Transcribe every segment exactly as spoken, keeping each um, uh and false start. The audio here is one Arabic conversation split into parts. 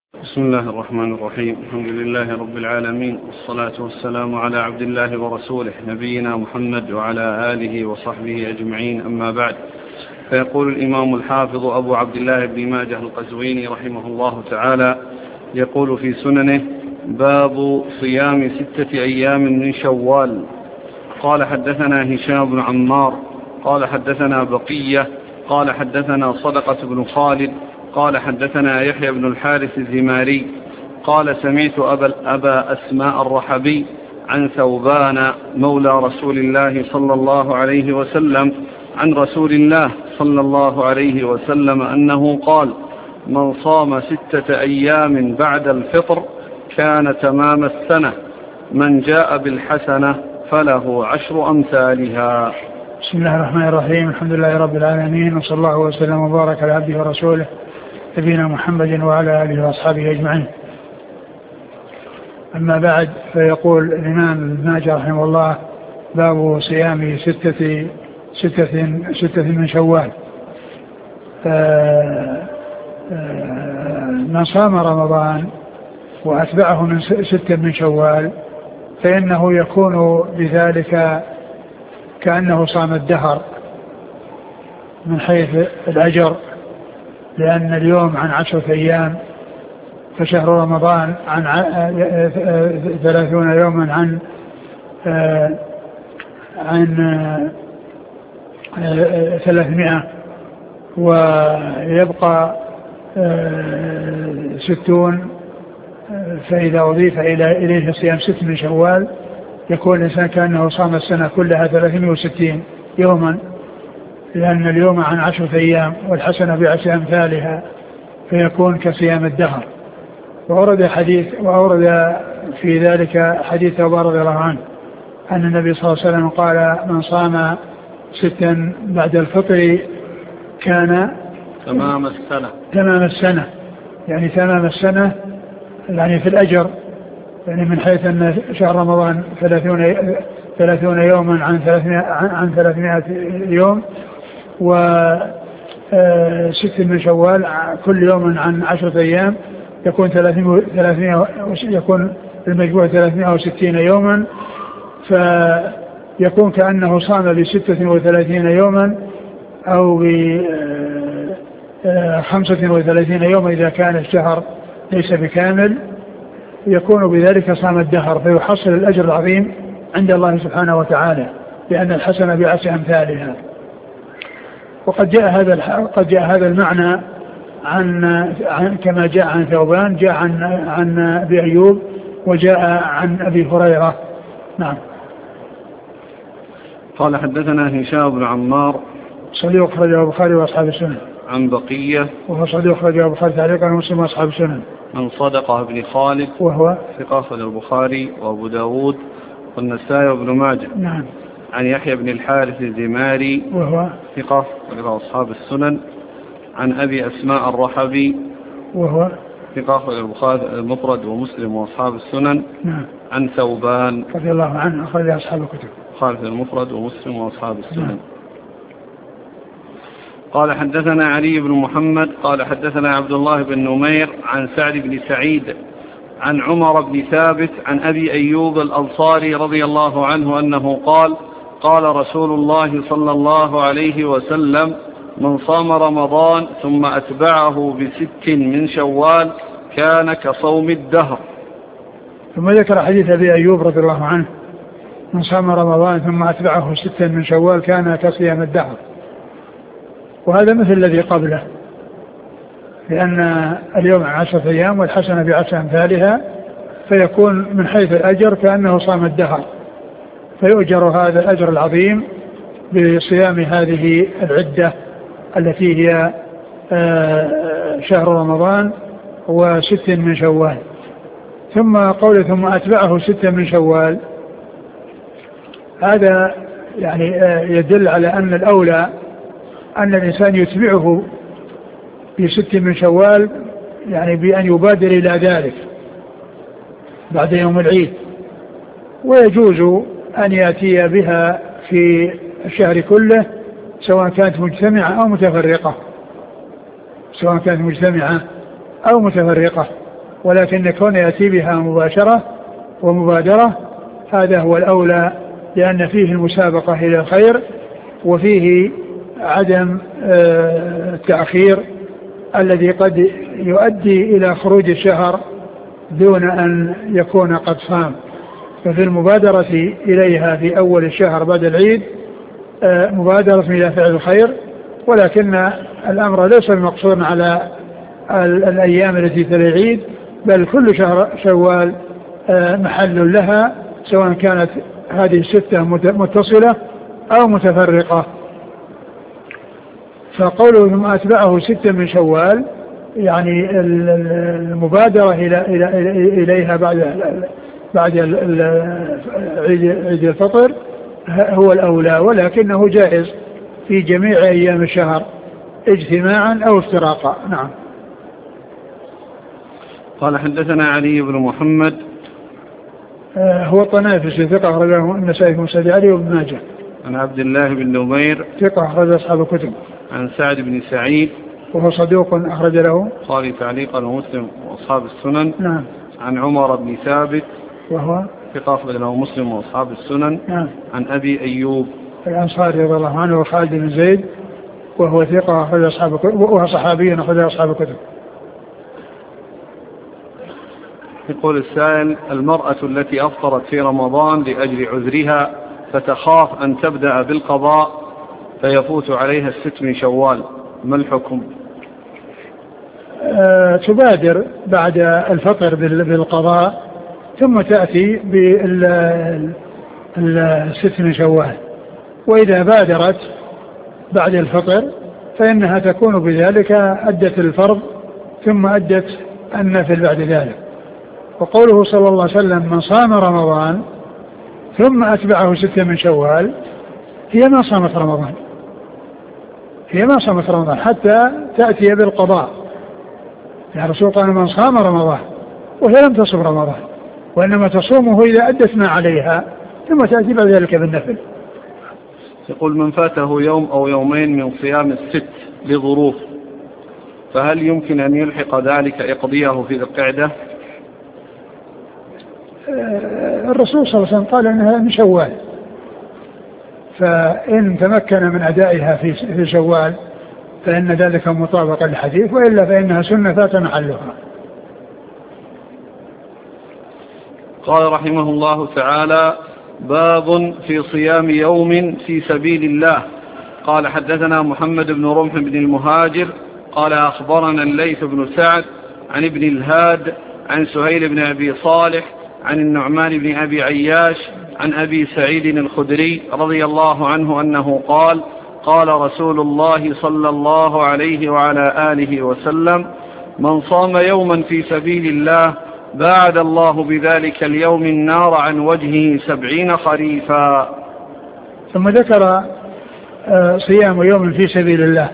بسم الله الرحمن الرحيم. الحمد لله رب العالمين، والصلاة والسلام على عبد الله ورسوله نبينا محمد وعلى آله وصحبه أجمعين، أما بعد. فيقول الإمام الحافظ أبو عبد الله بن ماجه القزويني رحمه الله تعالى، يقول في سننه: باب صيام ستة أيام من شوال. قال حدثنا هشام بن عمار قال حدثنا بقية قال حدثنا صدقة بن خالد قال حدثنا يحيى بن الحارث الزماري قال سمعت أبا, أبا أسماء الرحبي عن ثوبان مولى رسول الله صلى الله عليه وسلم عن رسول الله صلى الله عليه وسلم أنه قال: من صام ستة أيام بعد الفطر كان تمام السنة، من جاء بالحسنة فله عشر أمثالها. بسم الله الرحمن الرحيم. الحمد لله رب العالمين، وصلى الله وسلم وبارك على عبده ورسوله نبينا محمد وعلى آله وأصحابه أجمعين. أما بعد، فيقول الإمام ابن ماجه رحمه الله: باب صيام ستة ستة ستة من شوال. من صام رمضان وأتبعه من ستة من شوال فإنه يكون بذلك كأنه صام الدهر من حيث الأجر، لأن اليوم عن عشرة أيام، فشهر رمضان عن ثلاثون يوما عن عن ثلاثمائة، ويبقى ستون. فإذا أضيف إليه صيام ست من شوال يكون الإنسان كأنه صام السنة كلها ثلاثمائة وستين يوما، لأن اليوم عن عشرة أيام والحسنة بعشر أمثالها، فيكون كصيام الدهر. وأورد حديث وأورد في ذلك حديث أبو رضي الله عنه أن النبي صلى الله عليه وسلم قال: من صام ستا بعد الفطر كان تمام السنة تمام السنة يعني تمام السنة يعني في الأجر، يعني من حيث أن شهر رمضان ثلاثون ثلاثون يوما عن ثلاثمائة عن ثلاثمائة يوم، وست من شوال كل يوم عن عشرة أيام، يكون ثلاثمائة يكون المجموع ثلاثمائة وستين يوما، فيكون كأنه صام بستة وثلاثين يوما أو بخمسة وثلاثين يوما إذا كان الشهر ليس بكامل، يكون بذلك صام الدهر، فيحصل الأجر العظيم عند الله سبحانه وتعالى، لأن الحسنة بعشر أمثالها. وقد جاء هذا قد جاء هذا المعنى عن, عن كما جاء عن ثوبان، جاء عن عن أبي أيوب، وجاء عن أبي هريرة. نعم. قال حدثنا هشام بن عمار صديق أخرجه البخاري وأصحاب السنن. عن بقية وهو صديق أخرجه البخاري تعليقا ومسلم وأصحاب السنن. عن صدقة بن خالد وهو ثقة أخرجه البخاري وأبو داود والنسائي وابن ماجه. نعم. عن يحيى بن الحارث الزماري وهو ثقة أخرجه أصحاب السنن. عن أبي أسماء الرحبي وهو ثقة أخرجه البخاري المفرد ومسلم وأصحاب السنن. نعم. عن ثوبان رضي الله عنه أخرج أصحاب الكتب، خالد المفرد ومسلم وأصحاب السنن. نعم. قال حدثنا علي بن محمد قال حدثنا عبد الله بن نمير عن سعد بن سعيد عن عمر بن ثابت عن أبي أيوب الأنصاري رضي الله عنه أنه قال: قال رسول الله صلى الله عليه وسلم: من صام رمضان ثم أتبعه بست من شوال كان كصوم الدهر. ثم ذكر حديث أبي أيوب رضي الله عنه: من صام رمضان ثم أتبعه ست من شوال كان كصيام الدهر. وهذا مثل الذي قبله، لأن اليوم عشرة أيام والحسنة بعشر أمثالها، فيكون من حيث الأجر كأنه صام الدهر، فيؤجر هذا الأجر العظيم بصيام هذه العدة التي هي شهر رمضان وست من شوال. ثم قوله ثم أتبعه ست من شوال، هذا يعني يدل على أن الأولى أن الإنسان يتبعه بست من شوال، يعني بأن يبادر إلى ذلك بعد يوم العيد، ويجوز أن يأتي بها في الشهر كله سواء كانت مجتمعة أو متفرقة سواء كانت مجتمعة أو متفرقة ولكن يكون يأتي بها مباشرة ومبادرة هذا هو الأولى، لأن فيه المسابقة إلى الخير وفيه عدم التأخير الذي قد يؤدي إلى خروج الشهر دون أن يكون قد صام. ففي المبادرة إليها في أول الشهر بعد العيد مبادرة إلى فعل الخير، ولكن الأمر ليس المقصور على الأيام التي تلي العيد، بل كل شهر شوال محل لها، سواء كانت هذه الستة متصلة أو متفرقة. فقوله ثم أتبعه ستة من شوال يعني المبادرة إلى إلى إليها بعد بعد عيد الفطر هو الأولى، ولكنه جائز في جميع أيام الشهر اجتماعا أو افتراقا. نعم. قال حدثنا علي بن محمد هو الطنافسي ثقة أخرجه النسائي في مسند علي وابن ماجه. عن عبد الله بن نمير ثقة أخرج أصحاب الكتب. عن سعد بن سعيد وهو صدوق أخرج له البخاري تعليقا ومسلم وأصحاب السنن. نعم. عن عمر بن ثابت وهو ثقة أخرج له مسلم وأصحاب السنن. نعم. عن أبي أيوب الأنصاري رضي الله عنه وخالد بن زيد وهو ثقة أخرج أصحاب الكتب وهو صحابي أخرج أصحاب الكتب. يقول السائل: المرأة التي أفطرت في رمضان لأجل عذرها فتخاف أن تبدأ بالقضاء فيفوت عليها الست من شوال، ما الحكم؟ أه تبادر بعد الفطر بالقضاء ثم تأتي بالست من شوال، وإذا بادرت بعد الفطر فإنها تكون بذلك أدت الفرض ثم أدت النفل بعد ذلك. وقوله صلى الله عليه وسلم: من صام رمضان ثم أتبعه ستة من شوال، هي ما صامت رمضان، هي ما صامت رمضان حتى تأتي بالقضاء. يا رسول قال: من صام رمضان، وهي لم تصم رمضان، وإنما تصومه إذا أدت ما عليها ثم تأتي بعد ذلك بالنفل. يقول: من فاته يوم أو يومين من صيام الست لظروف، فهل يمكن أن يلحق ذلك يقضيه في ذي القعدة؟ الرسول صلى الله عليه وسلم قال انها من شوال، فإن تمكن من أدائها في شوال فإن ذلك مطابق للحديث، وإلا فإنها سنة فات محلها. قال رحمه الله تعالى: باب في صيام يوم في سبيل الله. قال حدثنا محمد بن رمح بن المهاجر قال أخبرنا الليث بن سعد عن ابن الهاد عن سهيل بن أبي صالح عن النعمان بن أبي عياش عن أبي سعيد الخدري رضي الله عنه أنه قال: قال رسول الله صلى الله عليه وعلى آله وسلم: من صام يوما في سبيل الله باعد الله بذلك اليوم النار عن وجهه سبعين خريفا. ثم ذكر صيام يوم في سبيل الله.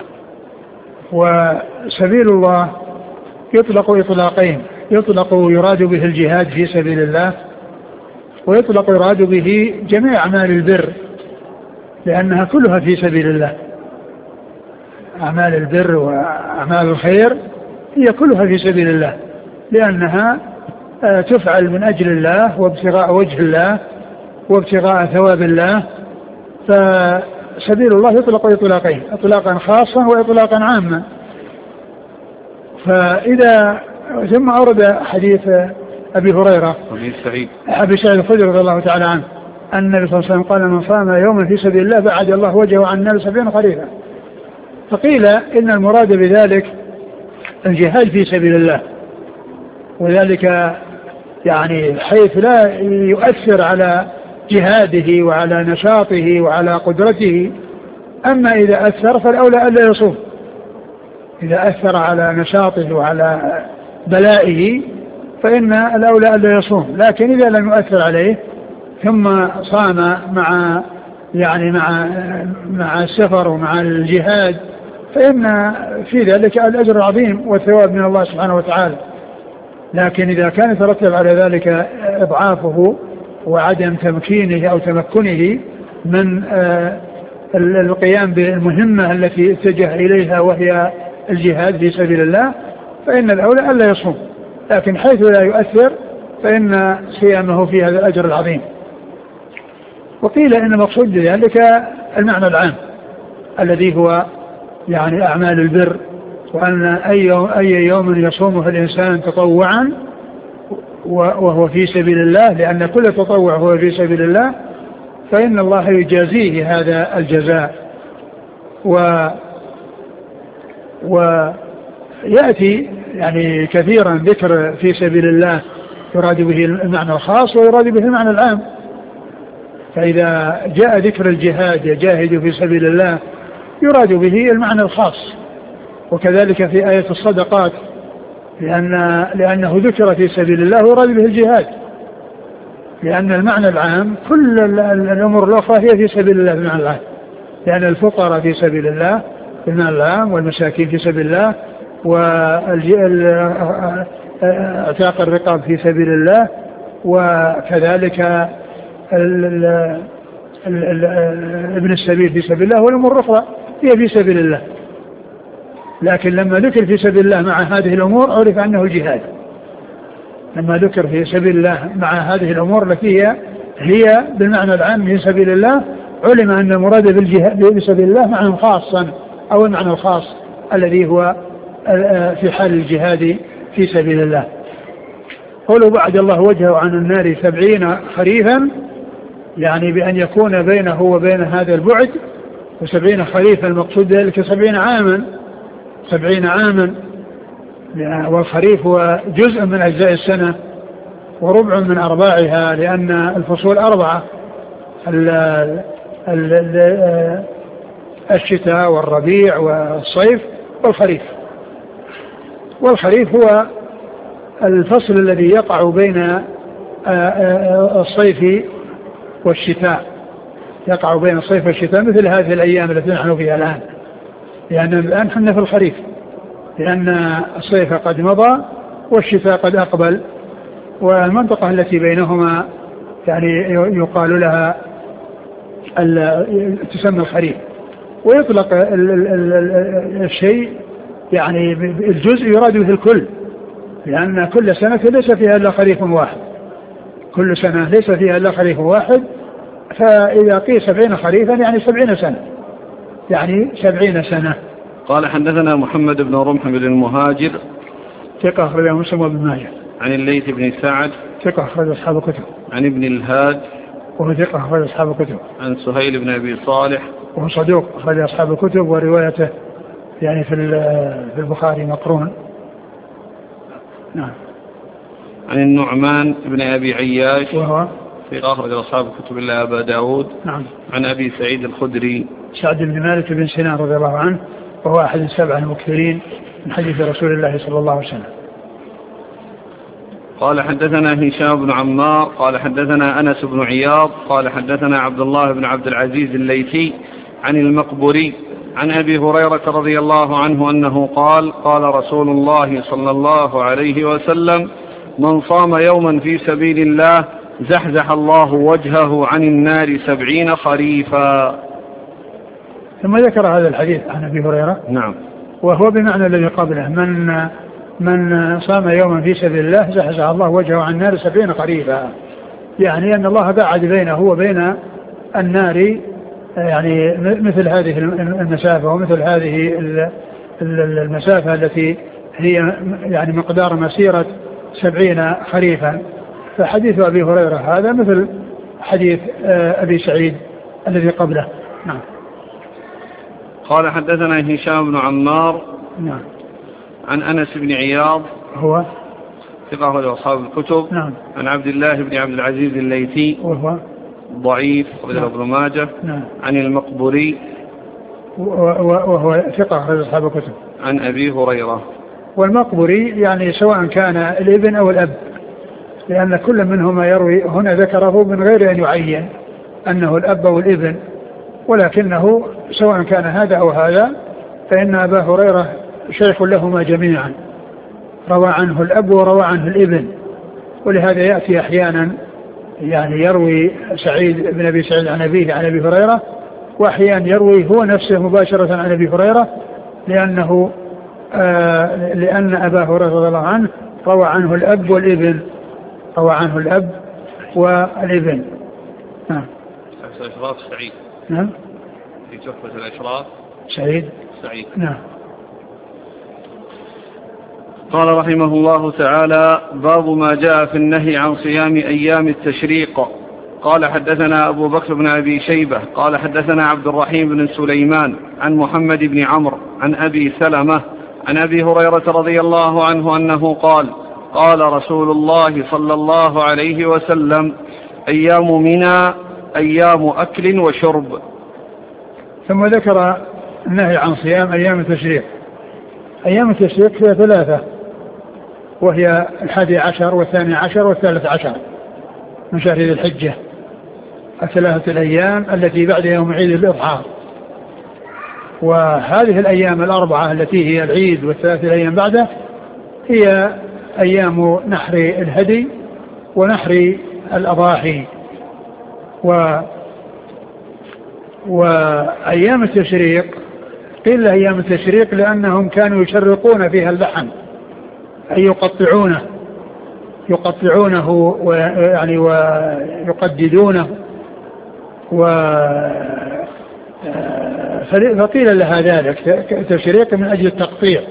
وسبيل الله يطلق إطلاقين: يطلق يراد به الجهاد في سبيل الله، ويطلق يراد به جميع أعمال البر، لأنها كلها في سبيل الله. أعمال البر وأعمال الخير هي كلها في سبيل الله، لأنها تفعل من أجل الله وابتغاء وجه الله وابتغاء ثواب الله. فسبيل الله يطلق إطلاقين: إطلاقا خاصا وإطلاقا عاما. فإذا ثم أورد حديث أبي هريرة أبي سعيد أبي سعيد الخدري رضي الله تعالى عنه أن النبي صلى الله عليه وسلم قال: من صام يوما في سبيل الله بعد الله وجهه عن النار سبعين خريفا. فقيل إن المراد بذلك الجهاد في سبيل الله، وذلك يعني حيث لا يؤثر على جهاده وعلى نشاطه وعلى قدرته. أما إذا أثر فالأولى ألا يصوم، إذا أثر على نشاطه وعلى بلائه فإن الأولى ألا يصوم. لكن إذا لم يؤثر عليه ثم صام مع يعني مع مع السفر ومع الجهاد فإن في ذلك الأجر العظيم والثواب من الله سبحانه وتعالى. لكن إذا كان يترتب على ذلك إضعافه وعدم تمكينه أو تمكنه من القيام بالمهمة التي اتجه إليها وهي الجهاد في سبيل الله فإن الأولى ألا يصوم، لكن حيث لا يؤثر فإن صيامه في هذا الأجر العظيم. وقيل إن مقصود ذلك المعنى العام الذي هو يعني أعمال البر، وأن أي أي يوم يصومه الإنسان تطوعا وهو في سبيل الله، لأن كل تطوع هو في سبيل الله، فإن الله يجازيه هذا الجزاء. و ويأتي يعني كثيرا ذكر في سبيل الله يراد به المعنى الخاص ويراد به المعنى العام. فإذا جاء ذكر الجهاد يجاهد في سبيل الله يراد به المعنى الخاص، وكذلك في آية الصدقات لأن لأنه ذكر في سبيل الله ويراد به الجهاد، لأن المعنى العام كل الأمور الأخرى هي في سبيل الله بالمعنى العام، لأن الفقراء في سبيل الله بالمعنى العام، والمساكين في سبيل الله، واعتاق الرقاب في سبيل الله، وكذلك ال ال ال ال ابن السبيل في سبيل الله، والأمور الأخرى هي في سبيل الله. لكن لما ذكر في سبيل الله مع هذه الأمور عرف أنه الجهاد. لما ذكر في سبيل الله مع هذه الأمور التي هي هي بالمعنى العام في سبيل الله علم أن المراد بالجهاد في سبيل الله معنى خاصا، أو المعنى الخاص الذي هو في حال الجهاد في سبيل الله. قولوا بعد الله وجهه عن النار سبعين خريفا، يعني بأن يكون بينه وبين هذا البعد، وسبعين خريفا المقصود ذلك سبعين عاما سبعين عاما والخريف هو جزء من أجزاء السنة وربع من أرباعها، لأن الفصول أربعة: الشتاء والربيع والصيف والخريف. والخريف هو الفصل الذي يقع بين الصيف والشتاء، يقع بين الصيف والشتاء، مثل هذه الأيام التي نحن فيها الآن، لأن الآن نحن في الخريف، لأن الصيف قد مضى والشتاء قد أقبل، والمنطقة التي بينهما يعني يقال لها تسمى الخريف. ويطلق الشيء يعني الجزء يراد به الكل، لأن كل سنة ليس فيها إلا خريف واحد، كل سنة ليس فيها إلا خريف واحد، فإذا قيل سبعين خريفا يعني سبعين سنة، يعني سبعين سنة. قال حدثنا محمد بن رمح بن المهاجر ثقة أخرجه مسلم وابن ماجه. عن الليث بن سعد ثقة أخرج أصحاب الكتب. عن ابن الهاد وهو ثقة أخرج أصحاب الكتب. عن سهيل بن أبي صالح وهو صدوق أخرج أصحاب الكتب، وروايته يعني في في البخاري مقرون. نعم. عن النعمان بن أبي عياش وهو ثقة أخرج أصحاب الكتب إلا أبا داود. نعم. عن أبي سعيد الخدري سعد بن مالك بن سنان رضي الله عنه، وهو أحد السبعة المكثرين من حديث رسول الله صلى الله عليه وسلم. قال حدثنا هشام بن عمار قال حدثنا أنس بن عياض قال حدثنا عبد الله بن عبد العزيز الليثي عن المقبري عن أبي هريرة رضي الله عنه أنه قال قال رسول الله صلى الله عليه وسلم: من صام يوما في سبيل الله زحزح الله وجهه عن النار سبعين خريفا. ثم ذكر هذا الحديث عن أبي هريرة. نعم. وهو بمعنى الذي قبله: من من صام يوما في سبيل الله زحزح الله وجهه عن النار سبعين خريفا، يعني أن الله بعد بينه وبين النار يعني مثل هذه المسافة ومثل هذه المسافة التي هي يعني مقدار مسيرة سبعين خريفا. فحديث أبي هريرة هذا مثل حديث أبي سعيد الذي قبله. نعم. قال حدثنا هشام بن عمار. نعم. عن أنس بن عياض هو ثقة أخرج أصحاب الكتب. نعم. عن عبد الله بن عبد العزيز الليثي وهو ضعيف أخرج ابن ماجه. نعم. عن المقبري وهو ثقة أخرج أصحاب الكتب. عن أبي هريرة. والمقبري يعني سواء كان الابن أو الأب، لأن كل منهما يروي، هنا ذكره من غير أن يعين أنه الأب أو الابن، ولكنه سواء كان هذا أو هذا فإن أبا هريرة شيخ لهما جميعا، روى عنه الأب وروى عنه الابن، ولهذا يأتي أحيانا يعني يروي سعيد بن أبي سعيد عن أبيه عن أبي هريرة، وأحيانا يروي هو نفسه مباشرة عن أبي هريرة، لأنه آه لأن أبا هريرة رضي الله عنه روى عنه الأب والابن، روى عنه الأب والابن. نعم. الأشراف سعيد. نعم. في تحفة الأشراف سعيد. سعيد. نعم. قال رحمه الله تعالى: باب ما جاء في النهي عن صيام أيام التشريق. قال حدثنا أبو بكر بن أبي شيبة قال حدثنا عبد الرحيم بن سليمان عن محمد بن عمرو عن أبي سلمة عن أبي هريرة رضي الله عنه أنه قال: قال رسول الله صلى الله عليه وسلم: أيام منى أيام أكل وشرب. ثم ذكر النهي عن صيام أيام التشريق. أيام التشريق فيها ثلاثة، وهي الحادي عشر والثاني عشر والثالث عشر من شهر ذي الحجة، الثلاثة الأيام التي بعد يوم عيد الأضحى. وهذه الأيام الأربعة التي هي العيد والثلاثة الأيام بعده هي أيام نحر الهدي ونحر الأضاحي. و وأيام التشريق قيل أيام التشريق لأنهم كانوا يشرقون فيها اللحم، أي يقطعونه يقطعونه ويعني ويقددونه، و فقيل لها ذلك تشريق من أجل التقطيع.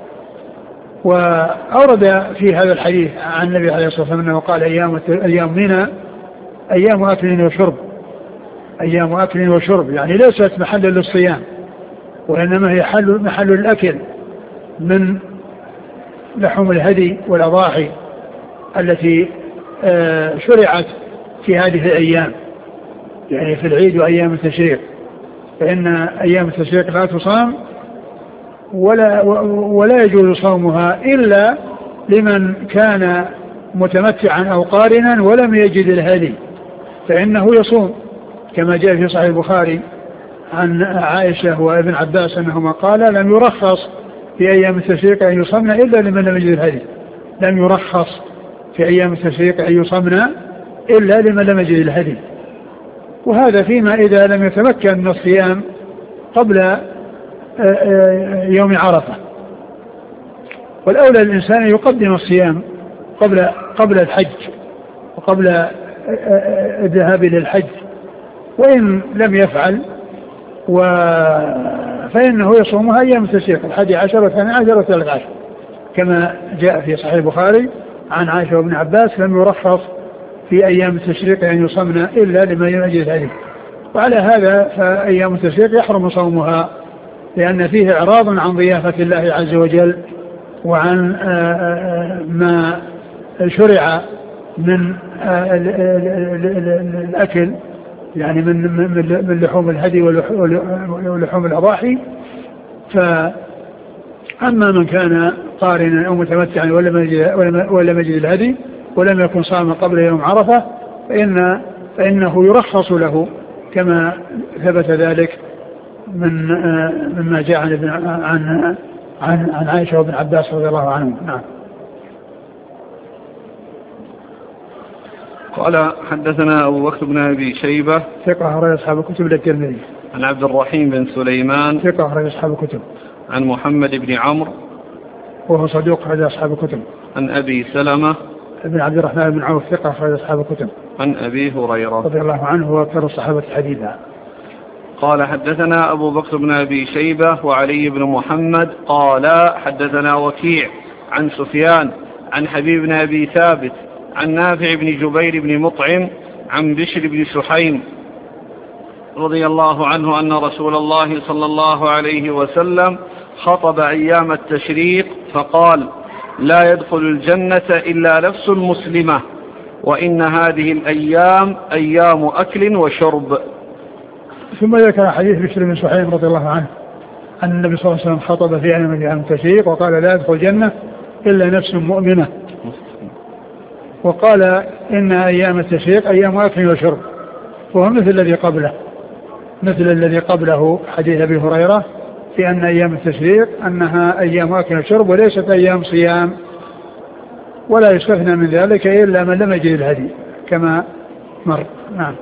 وأورد في هذا الحديث عن النبي عليه الصلاة والسلام أنه قال: أيام أيام منى أيام أكل وشرب، أيام أكل وشرب، يعني ليست محلا للصيام، وإنما هي حل محل الأكل من لحوم الهدي والأضاحي التي شرعت في هذه الأيام، يعني في العيد وأيام التشريق. فإن أيام التشريق لا تصام ولا, ولا يجوز صومها إلا لمن كان متمتعا أو قارنا ولم يجد الهدي، فإنه يصوم، كما جاء في صحيح البخاري عن عائشة وابن عباس أنهما قال: لم يرخص في أيام التشريق أن يصمن إلا لمن لم يجد الهدي. لم يرخص في أيام التشريق أن يصمن إلا لمن لم يجد الهدي. وهذا فيما إذا لم يتمكن من الصيام قبل يوم عرفة. والأولى الإنسان يقدم الصيام قبل قبل الحج وقبل الذهاب للحج، وإن لم يفعل و فإنه يصومها أيام التشريق الحادي عشر والثاني عشر والثالث عشر، كما جاء في صحيح البخاري عن عائشة وابن عباس: لم يرخص في أيام التشريق أن يصمن إلا لمن يجد الهدي. وعلى هذا فأيام التشريق يحرم صومها، لأن فيه إعراض عن ضيافة الله عز وجل وعن ما شرع من الأكل، يعني من من لحوم الهدي ولحوم الأضاحي. فأما من كان قارنا أو متمتعا ولم يجد الهدي ولم يكن صام قبل يوم عرفة فإن فإنه يرخص له، كما ثبت ذلك من مما جاء عن عن عن, عن عائشة وابن عباس رضي الله عنهم. نعم. قال حدثنا أبو بكر بن أبي شيبة ثقة أخرج أصحاب الكتب للترمذي. عن عبد الرحيم بن سليمان ثقة أخرج أصحاب الكتب. عن محمد بن عمرو وهو صدوق أخرج أصحاب الكتب. عن أبي سلمة ابن عبد الرحمن بن عوف ثقة أخرج أصحاب الكتب. عن أبي هريرة رضي الله عنه وأكثر الصحابة حديثا. قال حدثنا أبو بكر بن أبي شيبة وعلي بن محمد قال حدثنا وكيع عن سفيان عن حبيب بن أبي ثابت عن نافع بن جبير بن مطعم عن بشر بن سحيم رضي الله عنه أن رسول الله صلى الله عليه وسلم خطب أيام التشريق فقال: لا يدخل الجنة إلا نفس مسلمة، وإن هذه الأيام أيام أكل وشرب. ثم ذكر حديث بشر بن سحيم رضي الله عنه أن النبي صلى الله عليه وسلم خطب في أيام التشريق وقال: لا يدخل الجنة إلا نفس مؤمنة، وقال: إن أيام التشريق أيام أكل وشرب، وهو مثل الذي قبله مثل الذي قبله حديث أبي هريرة في أن أيام التشريق أنها أيام أكل وشرب وليست أيام صيام، ولا يستثنى من ذلك إلا من لم يجد الهدي كما مر. نعم.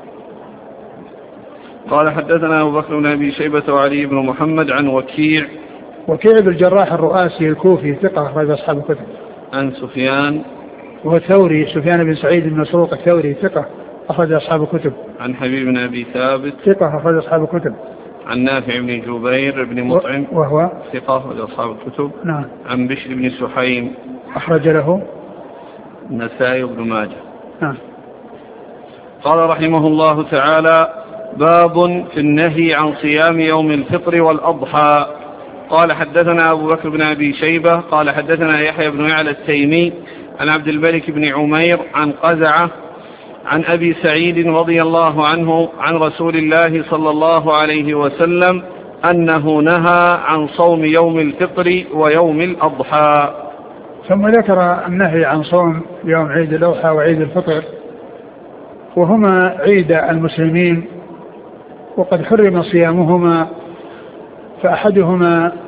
قال حدثنا أبو بكر بن أبي شيبة وعلي بن محمد عن وكيع وكيع بن الجراح الرؤاسي الكوفي ثقة أخرج أصحاب الكتب. عن سفيان وهو الثوري سفيان بن سعيد بن مسروق الثوري ثقة أخرج أصحاب الكتب. عن حبيب بن أبي ثابت ثقة أخرج أصحاب الكتب. عن نافع بن جبير بن مطعم وهو ثقة أخرج أصحاب الكتب. نعم. عن بشر بن سحيم أخرج له النسائي بن ماجه. نعم. قال رحمه الله تعالى: باب في النهي عن صيام يوم الفطر والأضحى. قال حدثنا أبو بكر بن أبي شيبة قال حدثنا يحيى بن يعلى التيمي عن عبد الملك بن عمير عن قزعة عن أبي سعيد رضي الله عنه عن رسول الله صلى الله عليه وسلم أنه نهى عن صوم يوم الفطر ويوم الأضحى. ثم ذكر النهي عن صوم يوم عيد الأضحى وعيد الفطر، وهما عيد المسلمين وقد حرم صيامهما، فأحدهما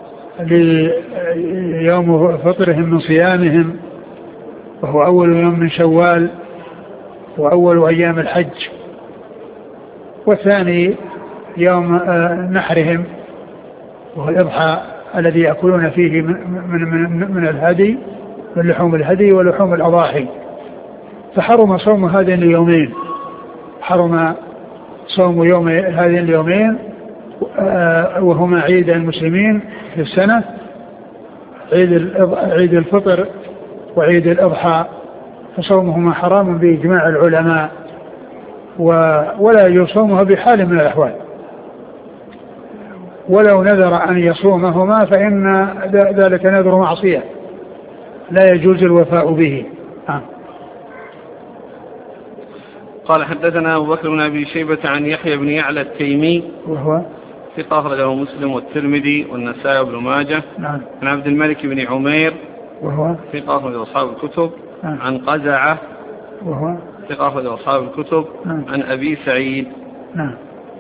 ليوم فطرهم من صيامهم وهو أول يوم من شوال وأول أيام الحج، والثاني يوم نحرهم وهو الإضحى الذي يأكلون فيه من, من, من الهدي من لحوم الهدي ولحوم الأضاحي. فحرم صوم هذين اليومين، حرم صوم يوم هذين اليومين وهما عيد المسلمين في السنة، عيد عيد الفطر وعيد الأضحى، فصومهما حرام بإجماع العلماء، ولا يصومها بحال من الأحوال، ولو نذر أن يصومهما فإن ذلك نذر معصية لا يجوز الوفاء به. آه. قال حدثنا أبو بكر بن أبي شيبة عن يحيى بن يعلى التيمي وهو ثقة أخرجه مسلم والترمذي والنسائي بن ماجه. نعم. عن عبد الملك بن عمير وهو ثقة أخرجه أصحاب الكتب. نعم. عن قزعة وهو ثقة أخرجه أصحاب الكتب. نعم. عن أبي سعيد. نعم.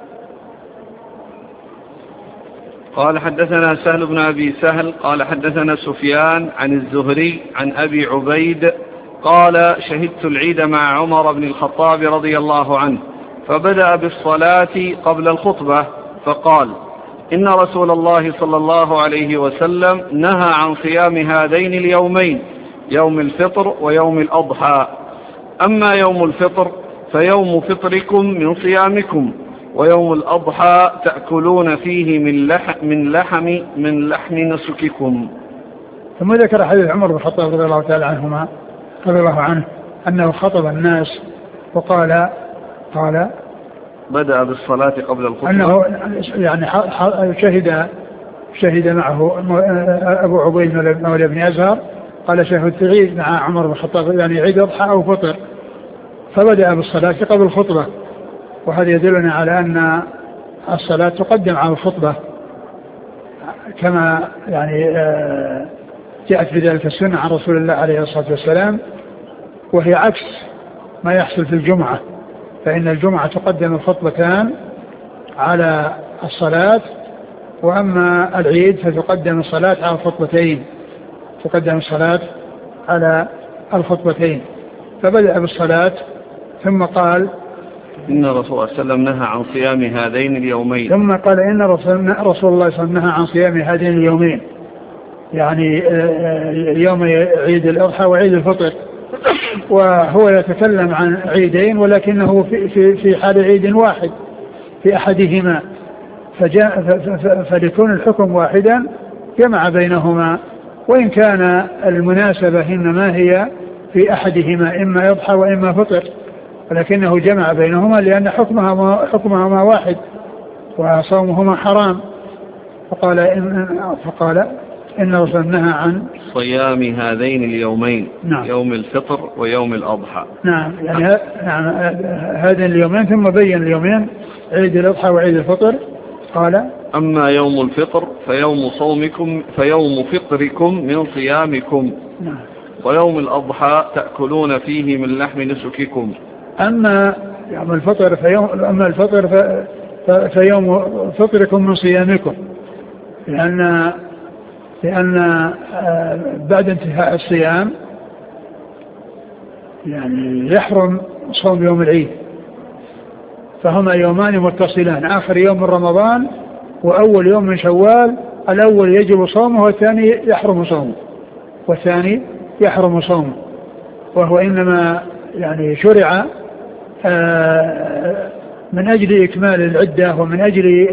قال حدثنا سهل بن أبي سهل قال حدثنا سفيان عن الزهري عن أبي عبيد قال: شهدت العيد مع عمر بن الخطاب رضي الله عنه، فبدأ بالصلاة قبل الخطبة فقال: إن رسول الله صلى الله عليه وسلم نهى عن صيام هذين اليومين، يوم الفطر ويوم الأضحى. أما يوم الفطر فيوم فطركم من صيامكم، ويوم الأضحى تأكلون فيه من لحم من لحم من لحم نسككم. ثم ذكر حديث عمر بن الخطاب رضي الله تعالى عنهما رضي الله عنه أنه خطب الناس وقال قال بدأ بالصلاة قبل الخطبة، أنه يعني شهد شهد معه أبو عبيد مولى بن أزهر قال: شهدت العيد مع عمر بن الخطاب، يعني عيد أضحى أو فطر، فبدأ بالصلاة قبل الخطبة. وهذا يدلنا على أن الصلاة تقدم على الخطبة كما يعني جاءت بذلك السنة عن رسول الله عليه الصلاة والسلام، وهي عكس ما يحصل في الجمعة، فإن الجمعة تقدم الخطبتان على الصلاة، وأما العيد فتقدم الصلاة على الخطبتين، تقدم الصلاة على الخطبتين. فبدأ بالصلاة ثم قال: إن رسول الله صلى الله عليه وسلم نهى عن صيام هذين اليومين. ثم قال: إن رسول الله صلى الله عليه وسلم نهى عن صيام هذين اليومين، يعني يوم عيد الأضحى وعيد الفطر. وهو يتكلم عن عيدين ولكنه في, في, في حال عيد واحد في أحدهما، فجاء فليكون الحكم واحدا جمع بينهما، وإن كان المناسبة إنما هي في أحدهما، إما يضحى وإما فطر، ولكنه جمع بينهما لأن حكمهما حكمهما واحد وصومهما حرام. فقال إن فقال إن الرسول نهى عن صيام هذين اليومين. نعم. يوم الفطر ويوم الأضحى. نعم، يعني ه... نعم هذين اليومين، ثم بين اليومين عيد الأضحى وعيد الفطر. قال: أما يوم الفطر فيوم صومكم فيوم فطركم من صيامكم. نعم. ويوم الأضحى تأكلون فيه من لحم نسككم. أما يوم الفطر فيوم أما الفطر ف... فيوم فطركم من صيامكم، لأن لأن بعد انتهاء الصيام يعني يحرم صوم يوم العيد، فهما يومان متصلان، آخر يوم من رمضان وأول يوم من شوال، الأول يجب صومه والثاني يحرم صومه، والثاني يحرم صومه، وهو إنما يعني شرع من أجل إكمال العدة ومن أجل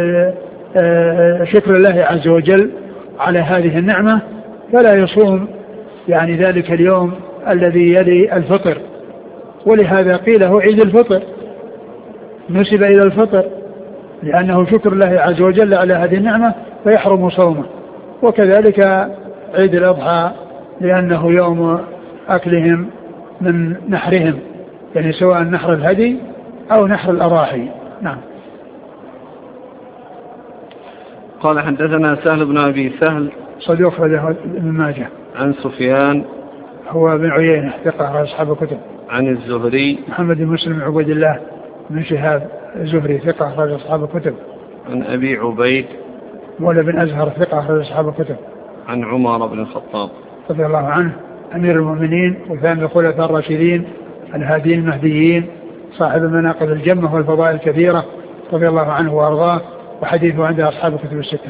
شكر الله عز وجل على هذه النعمة، فلا يصوم يعني ذلك اليوم الذي يلي الفطر، ولهذا قيل هو عيد الفطر، نسب إلى الفطر لأنه شكر الله عز وجل على هذه النعمة فيحرم صومه. وكذلك عيد الأضحى لأنه يوم أكلهم من نحرهم، يعني سواء نحر الهدي أو نحر الأضاحي. نعم. قال حدثنا سهل بن أبي سهل صدوق له ابن ماجه. عن سفيان هو بن عيينة ثقة أصحاب الكتب. عن الزهري محمد بن مسلم عبد الله بن شهاب الزهري ثقة أخرج أصحاب الكتب. عن أبي عبيد مولى بن أزهر ثقة أخرج أصحاب الكتب. عن عمر بن الخطاب رضي الله عنه أمير المؤمنين وثاني الخلفاء الراشدين الهاديين المهديين صاحب المناقب الجمة والفضائل الكثيرة رضي الله عنه وأرضاه، وحديثه عند أصحاب الكتب الستة.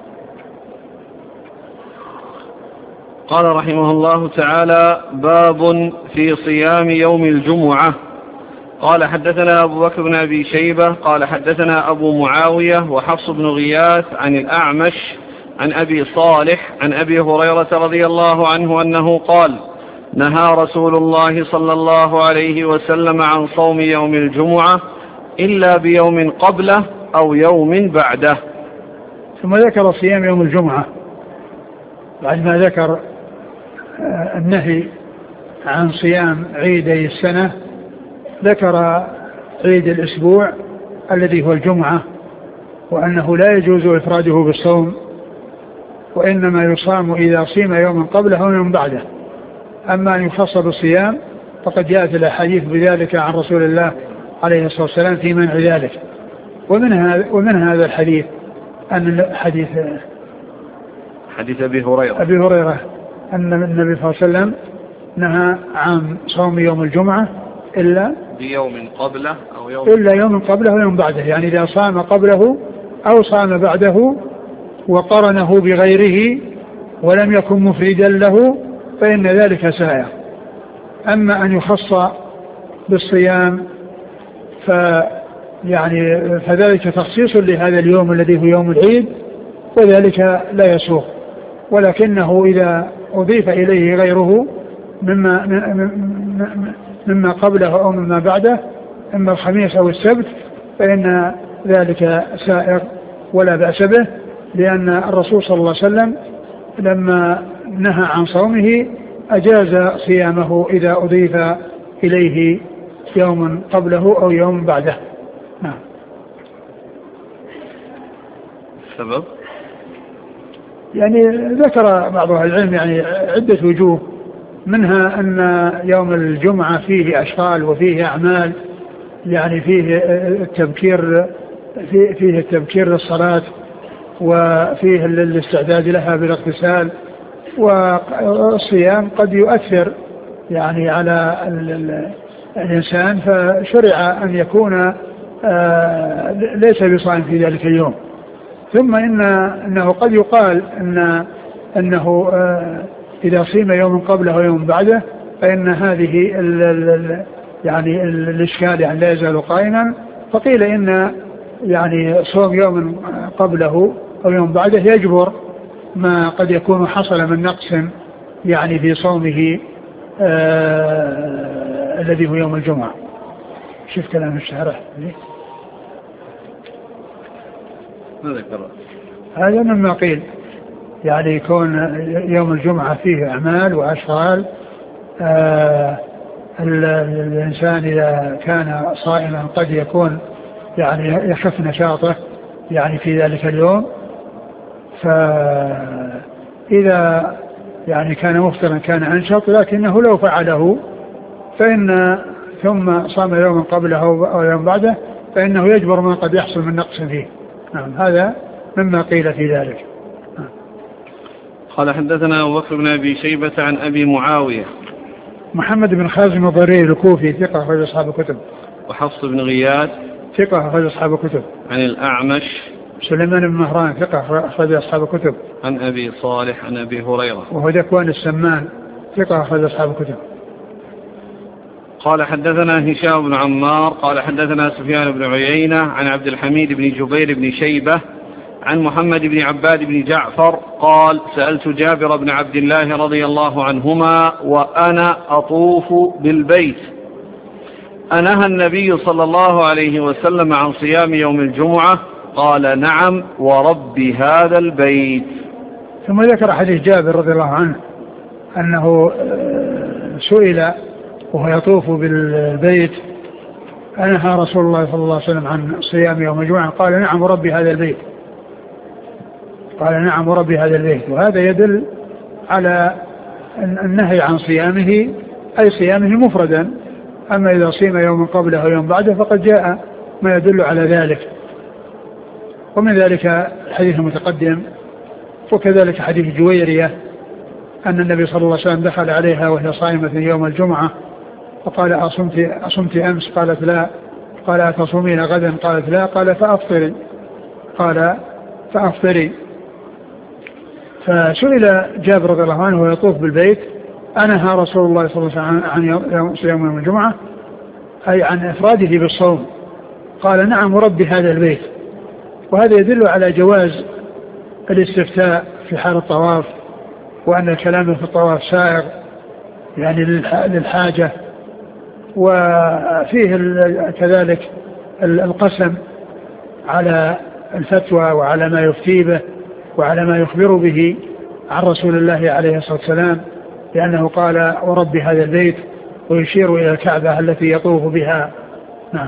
قال رحمه الله تعالى: باب في صيام يوم الجمعة. قال حدثنا أبو بكر بن أبي شيبة قال حدثنا أبو معاوية وحفص بن غياث عن الأعمش عن أبي صالح عن أبي هريرة رضي الله عنه أنه قال: نهى رسول الله صلى الله عليه وسلم عن صوم يوم الجمعة إلا بيوم قبله أو يوم بعده. ثم ذكر صيام يوم الجمعة بعد ما ذكر النهي عن صيام عيدي السنة، ذكر عيد الأسبوع الذي هو الجمعة، وأنه لا يجوز إفراده بالصوم، وإنما يصام إذا صيم يوما قبله أو يوم بعده. أما أن يخص بالصيام فقد جاءت الأحاديث بذلك عن رسول الله عليه الصلاة والسلام في منع ذلك. ومن هذا ومن هذا الحديث أن حديث حديث أبي هريرة أبي هريرة أن النبي صلى الله عليه وسلم نهى عن صوم يوم الجمعة إلا بيوم قبله أو يوم إلا يوم قبله ويوم بعده، يعني إذا صام قبله أو صام بعده وقرنه بغيره ولم يكن مفردا له فإن ذلك سائر. أما أن يخص بالصيام ف يعني فذلك تخصيص لهذا اليوم الذي هو يوم العيد، وذلك لا يسوق، ولكنه إذا أضيف إليه غيره مما مما قبله أو مما بعده إما الخميس أو السبت فإن ذلك سائر ولا بأس به، لأن الرسول صلى الله عليه وسلم لما نهى عن صومه أجاز صيامه إذا أضيف إليه يوم قبله أو يوم بعده. نعم. السبب يعني ذكر بعض أهل العلم يعني عدة وجوه، منها أن يوم الجمعة فيه أشغال وفيه أعمال، يعني فيه التبكير فيه التبكير للصلاة وفيه الاستعداد لها بالاغتسال، والصيام قد يؤثر يعني على الإنسان، فشرع أن يكون ليس بصائم في ذلك اليوم. ثم إن أنه قد يقال أن أنه إذا صيم يوم قبله ويوم بعده فإن هذه ال ال يعني الإشكال يعني لا يزال قائما، فقيل إن يعني صوم يوم قبله أو يوم بعده يجبر ما قد يكون حصل من نقص يعني في صومه آه الذي هو يوم الجمعة. شوف كلام الشارح هذا مما قيل، يعني يكون يوم الجمعة فيه أعمال وأشغال، آه الإنسان إذا كان صائما قد يكون يعني يخف نشاطه يعني في ذلك اليوم، فإذا يعني كان مفطرا كان أنشط، لكنه لو فعله فإن ثم صام يوما قبله أو يوم بعده فإنه يجبر ما قد يحصل من نقص فيه. نعم، هذا مما قيل في ذلك. قال حدثنا أبو بكر بن أبي شيبة عن أبي معاوية محمد بن خازم الضرير الكوفي ثقة أخرج أصحاب الكتب. وحفص بن غياث ثقة أخرج أصحاب الكتب. عن الأعمش سليمان بن مهران ثقة أخرج أصحاب الكتب. عن أبي صالح عن أبي هريرة وهو ذكوان السمان ثقة أخرج أصحاب الكتب. قال حدثنا هشام بن عمار قال حدثنا سفيان بن عيينة عن عبد الحميد بن جبير بن شيبة عن محمد بن عباد بن جعفر قال سألت جابر بن عبد الله رضي الله عنهما وأنا أطوف بالبيت أنهى النبي صلى الله عليه وسلم عن صيام يوم الجمعة؟ قال نعم ورب هذا البيت. ثم ذكر حديث جابر رضي الله عنه أنه سئل وهو يطوف بالبيت أنهى رسول الله صلى الله عليه وسلم عن صيام يوم الجمعة؟ قال نعم ورب هذا البيت. قال نعم ورب هذا البيت. وهذا يدل على النهي عن صيامه أي صيامه مفردا. أما إذا صيم يوم قبله ويوم بعده فقد جاء ما يدل على ذلك. ومن ذلك الحديث المتقدم وكذلك حديث جويرية أن النبي صلى الله عليه وسلم دخل عليها وهي صائمة يوم الجمعة فقال أصمت, أصمت أمس؟ قالت لا. قال أتصومين غدا؟ قالت لا. قال فأفطري. قال فأفطري. فسئل جابر رضي الله عنه ويطوف بالبيت أنهى رسول الله صلى الله عليه وسلم عن صيام يوم الجمعة أي عن إفراده بالصوم؟ قال نعم ورب هذا البيت. وهذا يدل على جواز الاستفتاء في حال الطواف وأن الكلام في الطواف سائغ يعني للحاجة. وفيه كذلك القسم على الفتوى وعلى ما يفتي به وعلى ما يخبر به عن رسول الله عليه الصلاة والسلام لأنه قال ورب هذا البيت ويشير إلى الكعبة التي يطوف بها. نعم.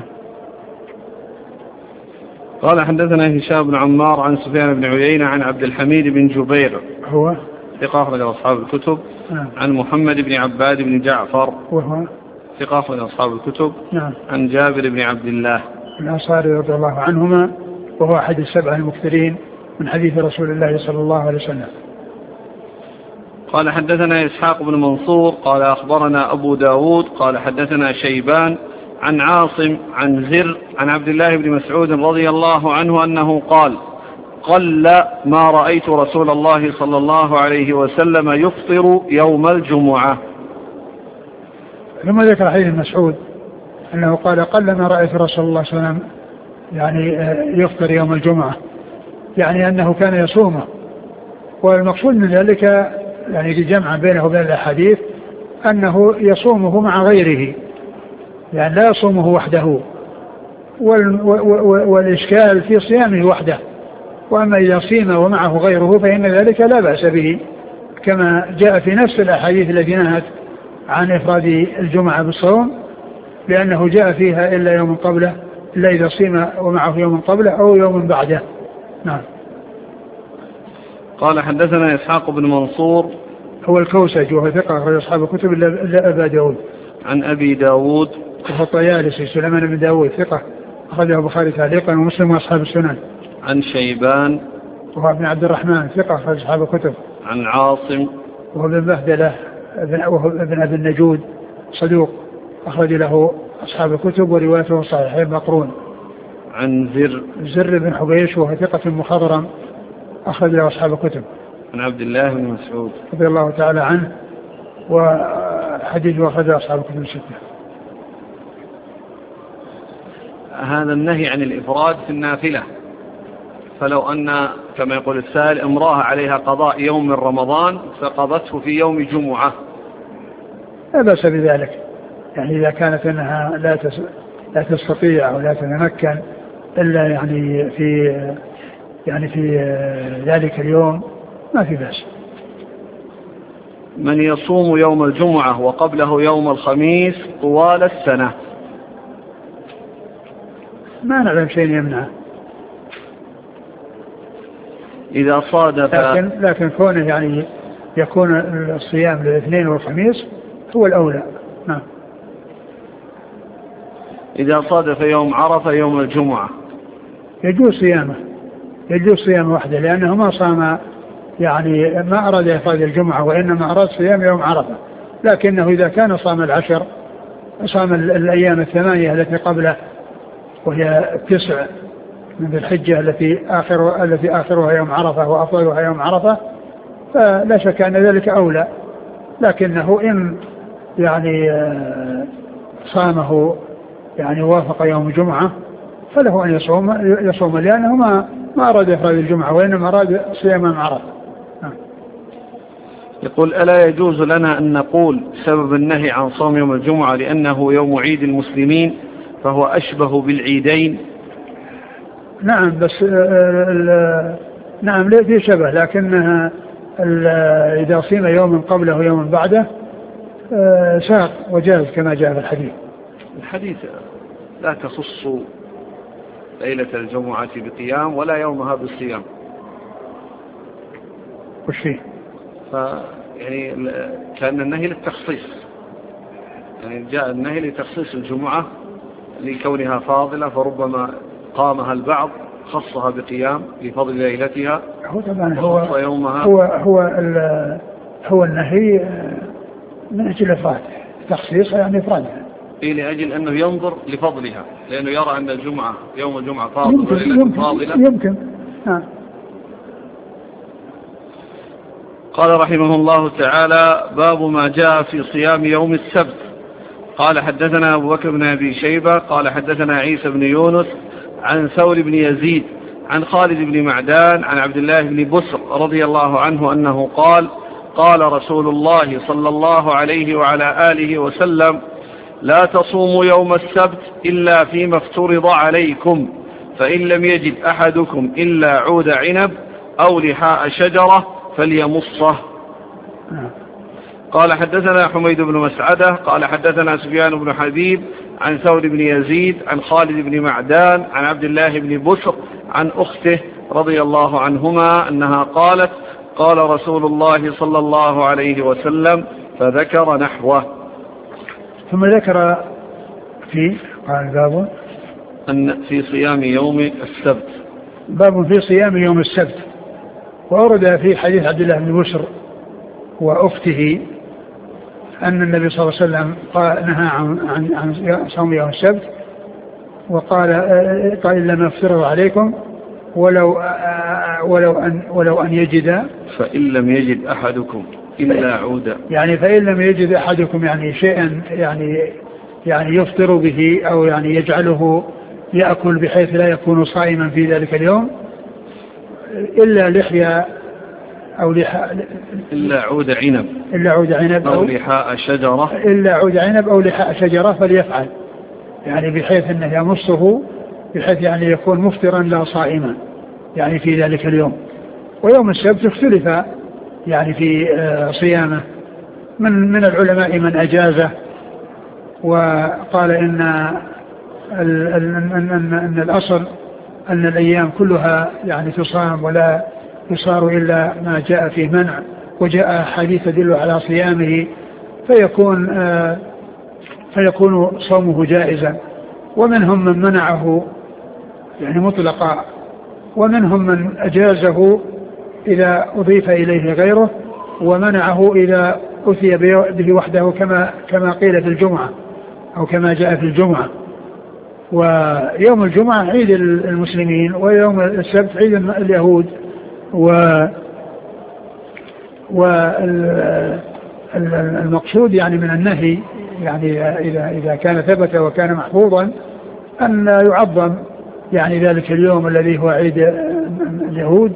قال حدثنا هشام بن عمار عن سفيان بن عيينة عن عبد الحميد بن جبير هو ثقة أخرج أصحاب الكتب. نعم. عن محمد بن عباد بن جعفر وهو ثقة أخرج أصحاب الكتب. نعم. عن جابر بن عبد الله الأنصاري رضي الله عنهما وهو أحد السبعة المكثرين من حديث رسول الله صلى الله عليه وسلم. قال حدثنا إسحاق بن منصور قال أخبرنا أبو داود قال حدثنا شيبان عن عاصم عن زر عن عبد الله بن مسعود رضي الله عنه أنه قال قل ما رأيت رسول الله صلى الله عليه وسلم يفطر يوم الجمعة. ثم ذكر حديث مسعود أنه قال قل ما رأيت رسول الله صلى الله عليه وسلم يعني يفطر يوم الجمعة يعني أنه كان يصومه. والمقصود من ذلك يعني جمع بينه وبين الأحاديث أنه يصومه مع غيره يعني لا يصومه وحده والإشكال في صيامه وحده. وأما إذا صيم ومعه غيره فإن ذلك لا بأس به كما جاء في نفس الأحاديث التي نهت عن إفراد الجمعة بالصوم لأنه جاء فيها إلا يوم قبله إلا إذا صيم ومعه يوم قبله أو يوم بعده. نعم. قال حدثنا إسحاق بن منصور هو الكوسج وهو ثقة أخرج أصحاب الكتب إلا أبا داود. عن أبي داود وهو الطيالسي سليمان بن داود ثقة أخرجه البخاري تعليقا ومسلم وأصحاب السنن. عن شيبان وهو ابن عبد الرحمن ثقة أخرج أصحاب الكتب. عن عاصم وهو ابن بهدلة وهو ابن أبي النجود صدوق أخرج له أصحاب الكتب وروايته صحيحين مقرون. عن زر زر بن حبيش وهو ثقة مخضرم أخرج له أصحاب الكتب. عن عبد الله بن مسعود رضي الله تعالى عنه وحديثه أخرج أصحاب الكتب الستة. هذا النهي عن الإفراد في النافلة فلو أن كما يقول السائل امرأة عليها قضاء يوم من رمضان فقضته في يوم جمعة لا بأس بذلك يعني إذا كانت أنها لا لا تستطيع أو لا تتمكن إلا يعني في يعني في ذلك اليوم ما في بأس. من يصوم يوم الجمعة وقبله يوم الخميس طوال السنة ما نعلم شيء يمنعه إذا صادف لكن, لكن كونه يعني يكون الصيام للاثنين والخميس هو الأولى. نعم. إذا صادف يوم عرفة يوم الجمعة يجوز صيامه يجوز صيام وحده لأنه ما صام يعني ما أراد إفراد الجمعة وإنما أراد صيام يوم عرفة لكنه إذا كان صام العشر صام الأيام الثمانية التي قبله وهي التسع من ذي الحجة التي آخر التي آخرها يوم عرفة وأفضلها يوم عرفة فلا شك أن ذلك أولى لكنه إن يعني صامه يعني وافق يوم الجمعة فله أن يصوم يصوم لأنه ما ما أراد إفراد الجمعة وإنما أراد صيام من عرف. يقول: ألا يجوز لنا أن نقول سبب النهي عن صوم يوم الجمعة لأنه يوم عيد المسلمين فهو أشبه بالعيدين؟ نعم، بس نعم في شبه، لكنها إذا صيم يوم قبله ويوم بعده ساق وجاز كما جاء في الحديث. الحديث لا تخص ليلة الجمعة بقيام ولا يومها بالصيام. وش فيه؟ يعني كان النهي للتخصيص، يعني جاء النهي لتخصيص الجمعة لكونها فاضلة، فربما قامها البعض خصها بقيام لفضل ليلتها. هو طبعا هو يومها هو هو هو النهي من أجل إفراد، تخصيص يعني إفرادها، إيه لأجل أنه ينظر لفضلها، لأنه يرى أن الجمعة يوم الجمعة فاضل يمكن يمكن, فاضلة. يمكن. نعم. قال رحمه الله تعالى: باب ما جاء في صيام يوم السبت. قال: حدثنا أبو بكر بن أبي شيبة قال حدثنا عيسى بن يونس عن ثور بن يزيد عن خالد بن معدان عن عبد الله بن بسر رضي الله عنه أنه قال: قال رسول الله صلى الله عليه وعلى آله وسلم: لا تصوموا يوم السبت إلا فيما افترض عليكم، فإن لم يجد أحدكم إلا عود عنب أو لحاء شجرة فليمصه. قال: حدثنا حميد بن مسعدة قال حدثنا سفيان بن حبيب عن ثور بن يزيد عن خالد بن معدان عن عبد الله بن بسر عن أخته رضي الله عنهما أنها قالت: قال رسول الله صلى الله عليه وسلم، فذكر نحوه. ثم ذكر في قال باب أن في صيام يوم السبت، باب في صيام يوم السبت. وأورد في حديث عبد الله بن بسر وأخته أن النبي صلى الله عليه وسلم قال نهى عن, عن, عن صوم يوم السبت، وقال قال لما افترض عليكم ولو ولو أن ولو أن يجد فإن لم يجد أحدكم إلا عودا، يعني فإن لم يجد أحدكم يعني شيئا يعني يعني يفطر به أو يعني يجعله يأكل بحيث لا يكون صائما في ذلك اليوم إلا لحية أو لحاء إلا عود عنب إلا عود عنب أو, أو لحاء شجرة إلا عود عنب أو لحاء شجرة فليفعل، يعني بحيث أنه يمصه بحيث يعني يكون مفطرا لا صائما يعني في ذلك اليوم. ويوم السبت اختلف يعني في صيامه، من من العلماء من أجازه وقال إن أن الأصل أن الأيام كلها يعني تصام ولا يصار إلا ما جاء فيه منع، وجاء حديث تدل على صيامه فيكون آه فيكون صومه جائزا. ومنهم من منعه يعني مطلقا، ومنهم من أجازه إذا أضيف إليه غيره، ومنعه إذا أتي به وحده كما كما قيل في الجمعة أو كما جاء في الجمعة. ويوم الجمعة عيد المسلمين، ويوم السبت عيد اليهود. و والمقصود يعني من النهي يعني إذا إذا كان ثبت وكان محفوظا أن يعظم يعني ذلك اليوم الذي هو عيد اليهود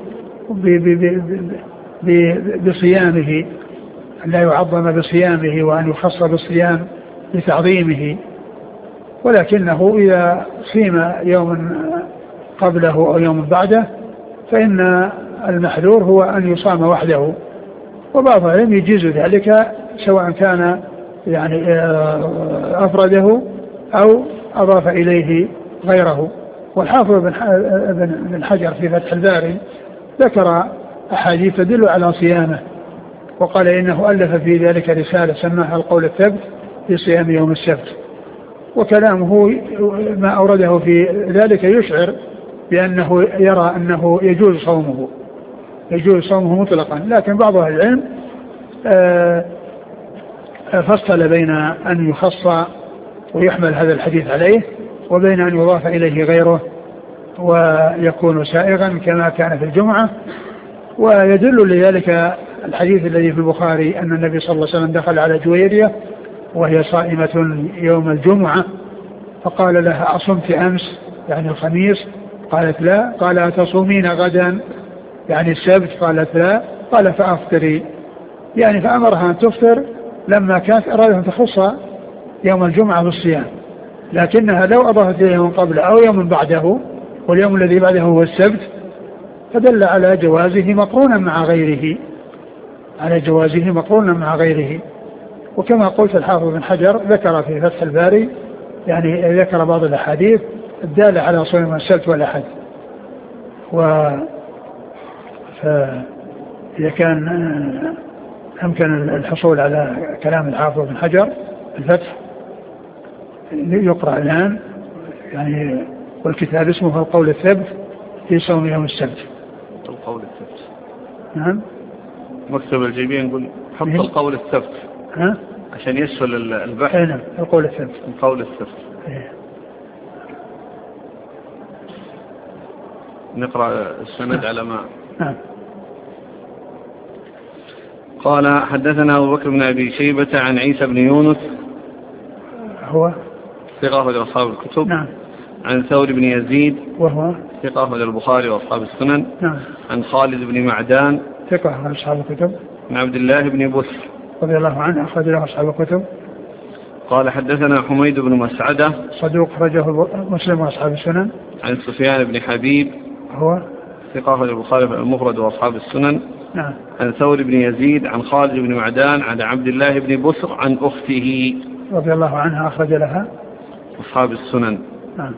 بصيامه، لا يعظم بصيامه وأن يخص بالصيام لتعظيمه. ولكنه إذا صيم يوم قبله أو يوم بعده فإن المحذور هو أن يصام وحده، وبعض العلم يجيز ذلك سواء كان يعني أفرده أو أضاف إليه غيره. والحافظ بن حجر في فتح الباري ذكر أحاديث تدل على صيامه، وقال إنه ألف في ذلك رسالة سماها القول الثبت في صيام يوم السبت. وكلامه ما أورده في ذلك يشعر بأنه يرى أنه يجوز صومه يجوز صومه مطلقا، لكن بعض أهل العلم فصل بين أن يخص ويحمل هذا الحديث عليه وبين أن يضاف إليه غيره ويكون سائغا كما كان في الجمعة. ويدل لذلك الحديث الذي في البخاري أن النبي صلى الله عليه وسلم دخل على جويرية وهي صائمة يوم الجمعة فقال لها أصمت أمس يعني الخميس؟ قالت لا. قال أتصومين غدا يعني السبت؟ قالت لا. قال فأفطري يعني فأمرها أن تفطر لما كانت أرادت أن تخص يوم الجمعة بالصيام، لكنها لو أضافت إليه يوم قبله أو يوم بعده واليوم الذي بعده هو السبت فدل على جوازه مقرونا مع غيره، على جوازه مقرونا مع غيره. وكما قلت الحافظ بن حجر ذكر في فتح الباري يعني ذكر بعض الأحاديث الدالة على صوم السبت والأحد. و فإذا كان أمكن الحصول على كلام الحافظ بن حجر الفتح يقرأ الآن يعني، والكتاب اسمه القول الثبت في صوم يوم السبت. القول الثبت. نعم. مكتب الجيبين يقول حط القول الثبت. ها؟ عشان يسهل البحث. اي نعم القول الثبت. القول الثبت. ايه. نقرأ السند على ما. نعم. قال حدثنا أبو بكر بن أبي شيبة عن عيسى بن يونس هو ثقة أخرج أصحاب الكتب. نعم. عن ثور بن يزيد وهو ثقة أخرج البخاري وأصحاب السنن. نعم. عن خالد بن معدان ثقة أخرج أصحاب الكتب. عن عبد الله بن بسر رضي الله عنه أخرج له أصحاب الكتب. قال حدثنا حميد بن مسعدة صدوق أخرجه مسلم وأصحاب السنن. عن سفيان بن حبيب هو ثقة أخرج البخاري المفرد وأصحاب السنن. نعم. عن ثور بن يزيد عن خالد بن معدان عن عبد الله بن بسر عن أخته رضي الله عنها أخرج لها أصحاب السنن. نعم.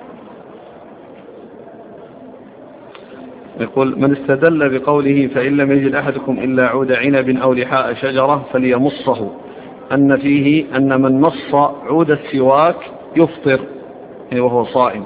يقول من استدل بقوله فإن لم يجد أحدكم إلا عود عنب أو لحاء شجرة فليمصه أن فيه أن من مص عود السواك يفطر وهو صائم.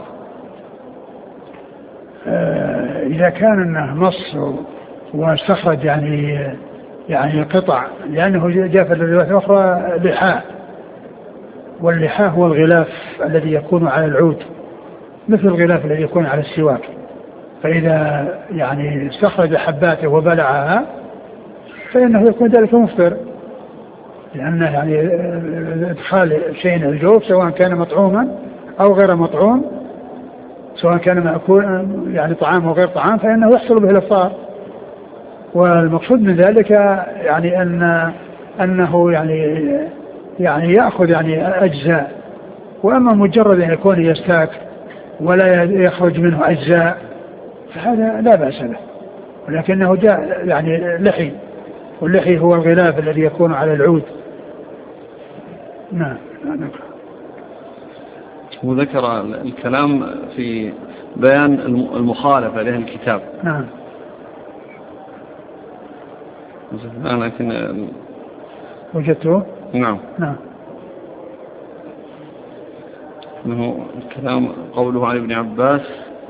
آه إذا كان أنه مص واستخرج يعني يعني قطع، لأنه جاء في الرواية الأخرى لحاء، واللحاء هو الغلاف الذي يكون على العود مثل الغلاف الذي يكون على السواك، فإذا يعني استخرج حباته وبلعها فإنه يكون ذلك مفطر، لأنه يعني إدخال شيء الجوف سواء كان مطعوما أو غير مطعوم، سواء كان مأكول يعني طعام أو غير طعام، فإنه يحصل به الإفطار. والمقصود من ذلك يعني أن أنه يعني يعني يأخذ يعني أجزاء، وأما مجرد أن يكون يستاك ولا يخرج منه أجزاء فهذا لا بأس به، ولكنه جاء يعني لحي، واللحي هو الغلاف الذي يكون على العود. نعم. وذكر الكلام في بيان المخالفة لها الكتاب. نعم. لكن وجدته. نعم. نعم. انه الكلام قوله عن ابن عباس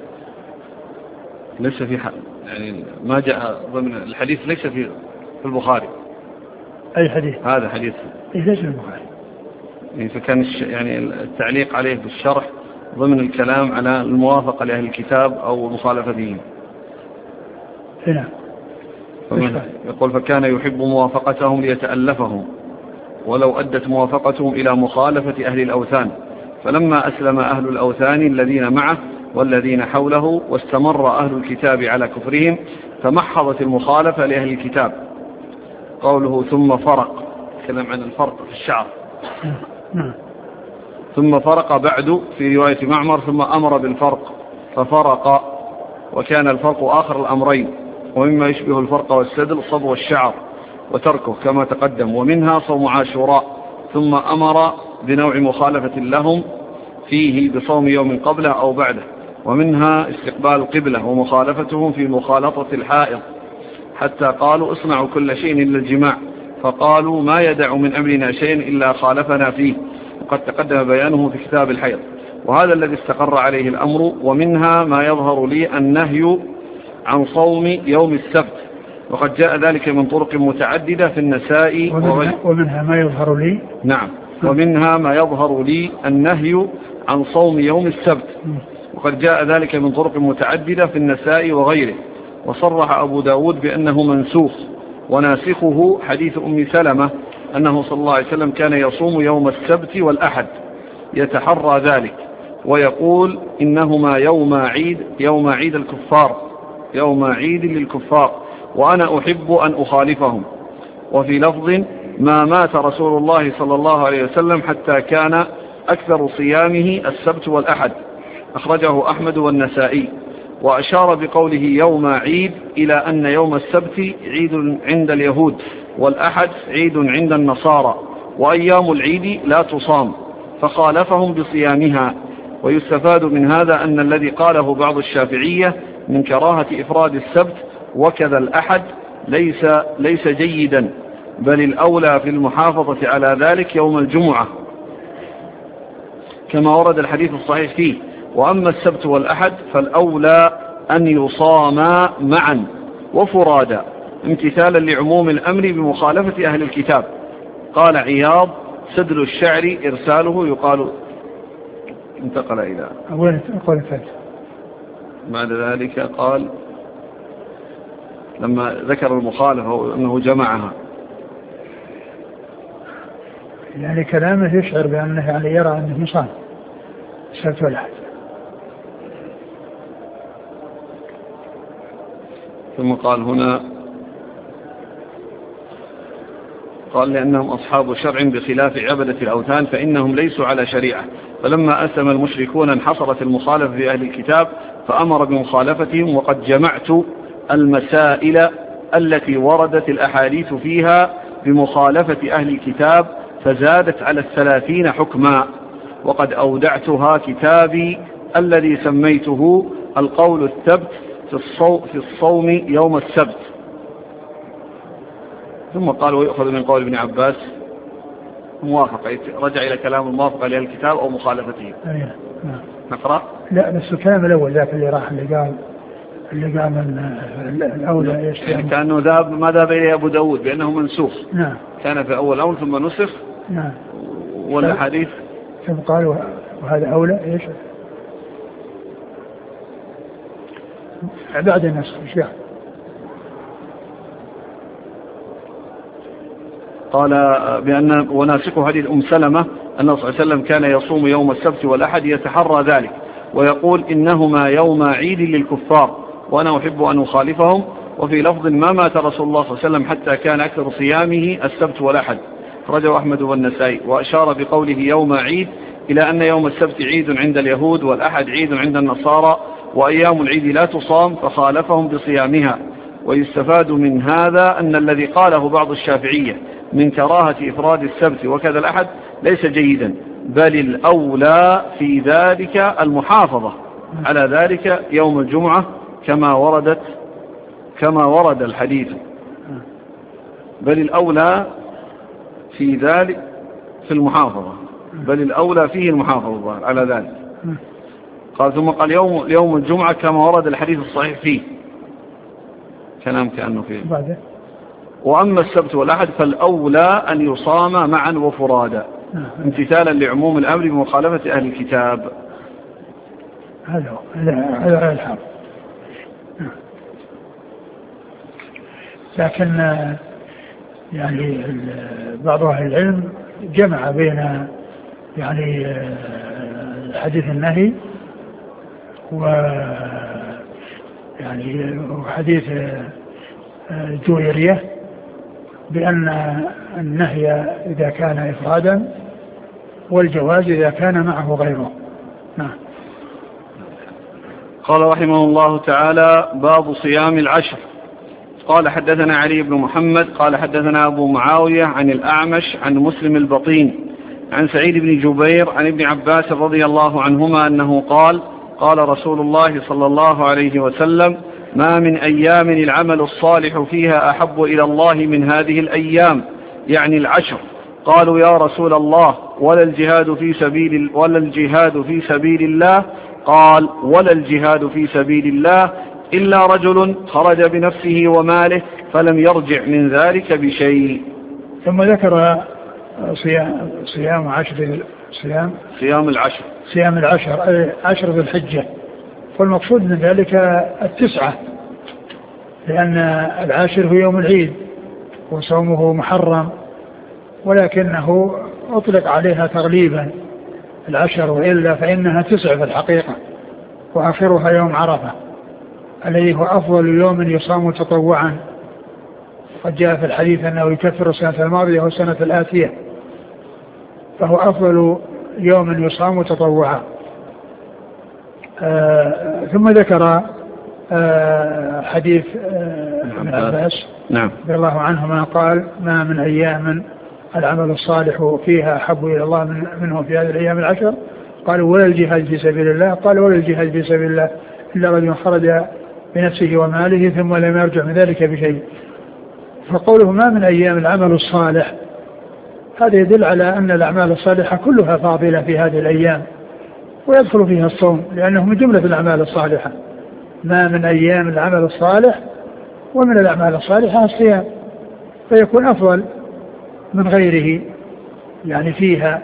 ليس في حد يعني ما جاء ضمن الحديث، ليس في في البخاري. اي حديث؟ هذا حديث ليس في البخاري. يعني فكان يعني التعليق عليه في الشرح ضمن الكلام على الموافقة لأهل الكتاب أو مخالفتهم. هنا يقول فكان يحب موافقتهم ليتألفهم ولو أدت موافقتهم إلى مخالفة أهل الأوثان، فلما أسلم أهل الأوثان الذين معه والذين حوله واستمر أهل الكتاب على كفرهم تمحضت المخالفة لأهل الكتاب. قوله ثم فرق، كلام عن الفرق في الشعر. ثم فرق بعد في رواية معمر ثم أمر بالفرق ففرق، وكان الفرق آخر الأمرين، ومما يشبه الفرق والسدل صبغ الشعر وتركه كما تقدم، ومنها صوم عاشوراء، ثم أمر بنوع مخالفة لهم فيه بصوم يوم قبله أو بعده، ومنها استقبال القبلة ومخالفتهم في مخالطة الحائض حتى قالوا اصنعوا كل شيء إلا الجماع، فقالوا ما يدع من أمرنا شيء إلا خالفنا فيه، وقد تقدم بيانه في كتاب الحيض، وهذا الذي استقر عليه الأمر. ومنها ما يظهر لي النهي عن صوم يوم السبت، وقد جاء ذلك من طرق متعددة في النساء. ومنها, ومنها ما يظهر لي نعم ومنها ما يظهر لي النهي عن صوم يوم السبت، وقد جاء ذلك من طرق متعددة في النساء وغيره. وصرح أبو داود بأنه منسوخ، وناسخه حديث أم سلمة أنه صلى الله عليه وسلم كان يصوم يوم السبت والأحد يتحرى ذلك ويقول إنهما يوم عيد يوم عيد الكفار يوم عيد للكفار وأنا أحب أن أخالفهم. وفي لفظ ما مات رسول الله صلى الله عليه وسلم حتى كان أكثر صيامه السبت والأحد، أخرجه أحمد والنسائي. وأشار بقوله يوم عيد إلى أن يوم السبت عيد عند اليهود والأحد عيد عند النصارى، وأيام العيد لا تصام، فخالفهم بصيامها. ويستفاد من هذا أن الذي قاله بعض الشافعية من كراهة إفراد السبت وكذا الأحد ليس, ليس جيدا، بل الأولى في المحافظة على ذلك يوم الجمعة كما ورد الحديث الصحيح فيه. وأما السبت والأحد فالأولى أن يصاما معا وفرادا امتثالا لعموم الأمر بمخالفة أهل الكتاب. قال عياض سدل الشعر إرساله يقال انتقل إلى أولا أقول فات. بعد ذلك قال لما ذكر المخالفة أنه جمعها، يعني كلامه يشعر بأنه يعني يرى أنه مصان السبت والأحد. ثم قال هنا قال لأنهم أصحاب شرع بخلاف عبدة الأوثان فإنهم ليسوا على شريعة، فلما أسلم المشركون انحصرت المخالفة في أهل الكتاب فأمر بمخالفتهم. وقد جمعت المسائل التي وردت الأحاديث فيها بمخالفة أهل الكتاب فزادت على الثلاثين حكما، وقد أودعتها كتابي الذي سميته القول الثبت في الصوم يوم السبت. ثم قال ويأخذ من قول ابن عباس موافقة، رجع إلى كلام الموافقة لأهل الكتاب أو مخالفته. نقرأ؟ لا بس الكلام الأول ذاك اللي راح اللي قال اللي قال من الأولى يعني كأنه ذهب ما ذهب إليه أبو داود بأنه منسوخ. نعم. كان في أول أول ثم نسخ. نعم. والحديث ثم قالوا وهذا أولى إيش بعد النسخ إيش يعني؟ قال بأن وناسخ حديث أم سلمة أنه صلى الله عليه وسلم كان يصوم يوم السبت والأحد يتحرى ذلك ويقول إنهما يوم عيد للكفار وأنا أحب أن أخالفهم. وفي لفظ ما مات رسول الله صلى الله عليه وسلم حتى كان أكثر صيامه السبت والأحد، أخرجه أحمد والنسائي. وأشار بقوله يوم عيد إلى أن يوم السبت عيد عند اليهود والأحد عيد عند النصارى وأيام العيد لا تصام، فخالفهم بصيامها. ويستفاد من هذا أن الذي قاله بعض الشافعية من كراهة إفراد السبت وكذا الأحد ليس جيدا، بل الأولى في ذلك المحافظة على ذلك يوم الجمعة كما وردت كما ورد الحديث، بل الأولى في ذلك في المحافظة بل الأولى فيه المحافظة على ذلك. قال ثم قال يوم, يوم الجمعة كما ورد الحديث الصحيح فيه كلام كأنه فيه. وأما السبت والأحد فالأولى أن يصام معا وفرادا امتثالا لعموم الأمر بمخالفة أهل الكتاب. هذا هذا الحق. لكن يعني بعض أهل العلم جمع بين يعني حديث النهي و يعني وحديث جويرية بأن النهي إذا كان إفرادا والجواز إذا كان معه غيره. نعم. قال رحمه الله تعالى باب صيام العشر. قال حدثنا علي بن محمد قال حدثنا أبو معاوية عن الأعمش عن مسلم البطين عن سعيد بن جبير عن ابن عباس رضي الله عنهما أنه قال قال رسول الله صلى الله عليه وسلم ما من أيام العمل الصالح فيها أحب إلى الله من هذه الأيام، يعني العشر. قالوا يا رسول الله ولا الجهاد في سبيل ولا الجهاد في سبيل الله؟ قال ولا الجهاد في سبيل الله إلا رجل خرج بنفسه وماله فلم يرجع من ذلك بشيء. ثم ذكر صيام صيام عشر صيام صيام العشر صيام العشر عشر ذي الحجة، والمقصود من ذلك التسعة، لأن العاشر هو يوم العيد وصومه محرم، ولكنه أطلق عليها تغليبا العشر، وإلا فإنها تسع في الحقيقة، وآخرها يوم عرفة الذي هو أفضل يوم يصام تطوعا، قد جاء في الحديث أنه يكفر السنة الماضية والسنة الآتية، فهو أفضل يوم يصام تطوعا. آه ثم ذكر آه حديث آه ابن عباس نعم رضي الله عنهما قال: ما من أيام العمل الصالح فيها أحب إلى الله من منه في هذه الأيام العشر. قالوا: ولا الجهاد في سبيل الله؟ قال: ولا الجهاد في سبيل الله إلا رجل خرج بنفسه وماله ثم لم يرجع من ذلك بشيء. فقوله ما من أيام العمل الصالح، هذا يدل على أن الأعمال الصالحة كلها فاضلة في هذه الأيام، ويدخل فيها الصوم لأنه من جملة الأعمال الصالحة. ما من أيام العمل الصالح، ومن الأعمال الصالحة الصيام، فيكون أفضل من غيره يعني فيها.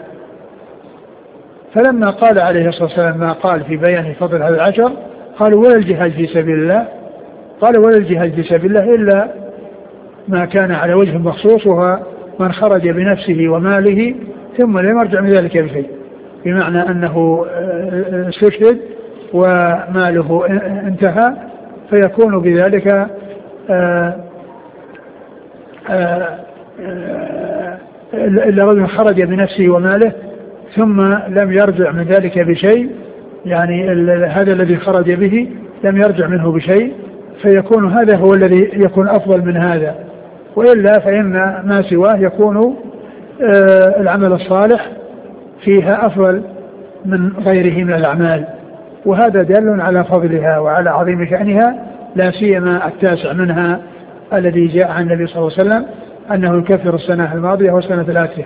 فلما قال عليه الصلاة والسلام ما قال في بيان فضل هذا العشر، قالوا: ولا الجهاد في سبيل الله؟ قال: ولا الجهاد في سبيل الله إلا ما كان على وجه مخصوص، وهو من خرج بنفسه وماله ثم لم يرجع من ذلك بشيء، بمعنى أنه استشهد وماله انتهى، فيكون بذلك إلا رجل خرج بنفسه وماله ثم لم يرجع من ذلك بشيء، يعني هذا الذي خرج به لم يرجع منه بشيء، فيكون هذا هو الذي يكون أفضل من هذا، وإلا فإن ما سواه يكون العمل الصالح فيها أفضل من غيره من الأعمال. وهذا دل على فضلها وعلى عظيم شأنها، لا سيما التاسع منها الذي جاء عن النبي صلى الله عليه وسلم أنه يكفر السنة الماضية والسنة الآتية.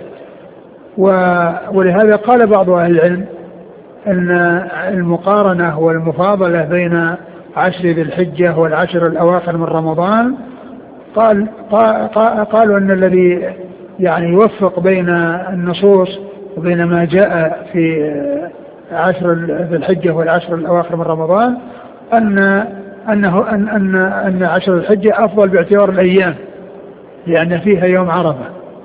ولهذا قال بعض أهل العلم أن المقارنة والمفاضلة بين عشر ذي الحجة والعشر الأواخر من رمضان، قال قالوا أن الذي يعني يوفق بين النصوص وبين ما جاء في عشر ذي الحجة والعشر الأواخر من رمضان أن أنه أن أن أن عشر الحجة أفضل باعتبار الأيام لأن فيها يوم عرفة،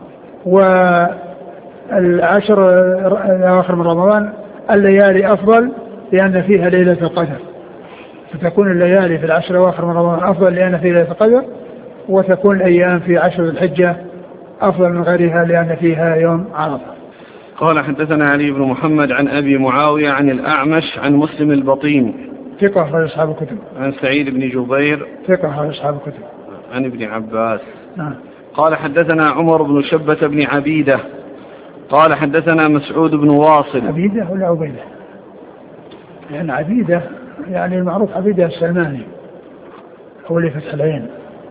والعشر الأواخر من رمضان الليالي أفضل لأن فيها ليلة القدر، فتكون الليالي في العشر الأواخر من رمضان أفضل لأن فيها ليلة القدر، وتكون الأيام في عشر الحجة أفضل من غيرها لأن فيها يوم عرفة. قال: حدثنا علي بن محمد عن أبي معاوية عن الأعمش عن مسلم البطين ثقة أخرج أصحاب الكتب. عن سعيد بن جبير ثقة أخرج أصحاب الكتب. عن ابن عباس. نعم. قال: حدثنا عمر بن شبة بن عبيدة قال: حدثنا مسعود بن واصل. عبيدة ولا عبيدة؟ لأن عبيدة يعني المعروف عبيدة السلماني هو اللي فتح العين،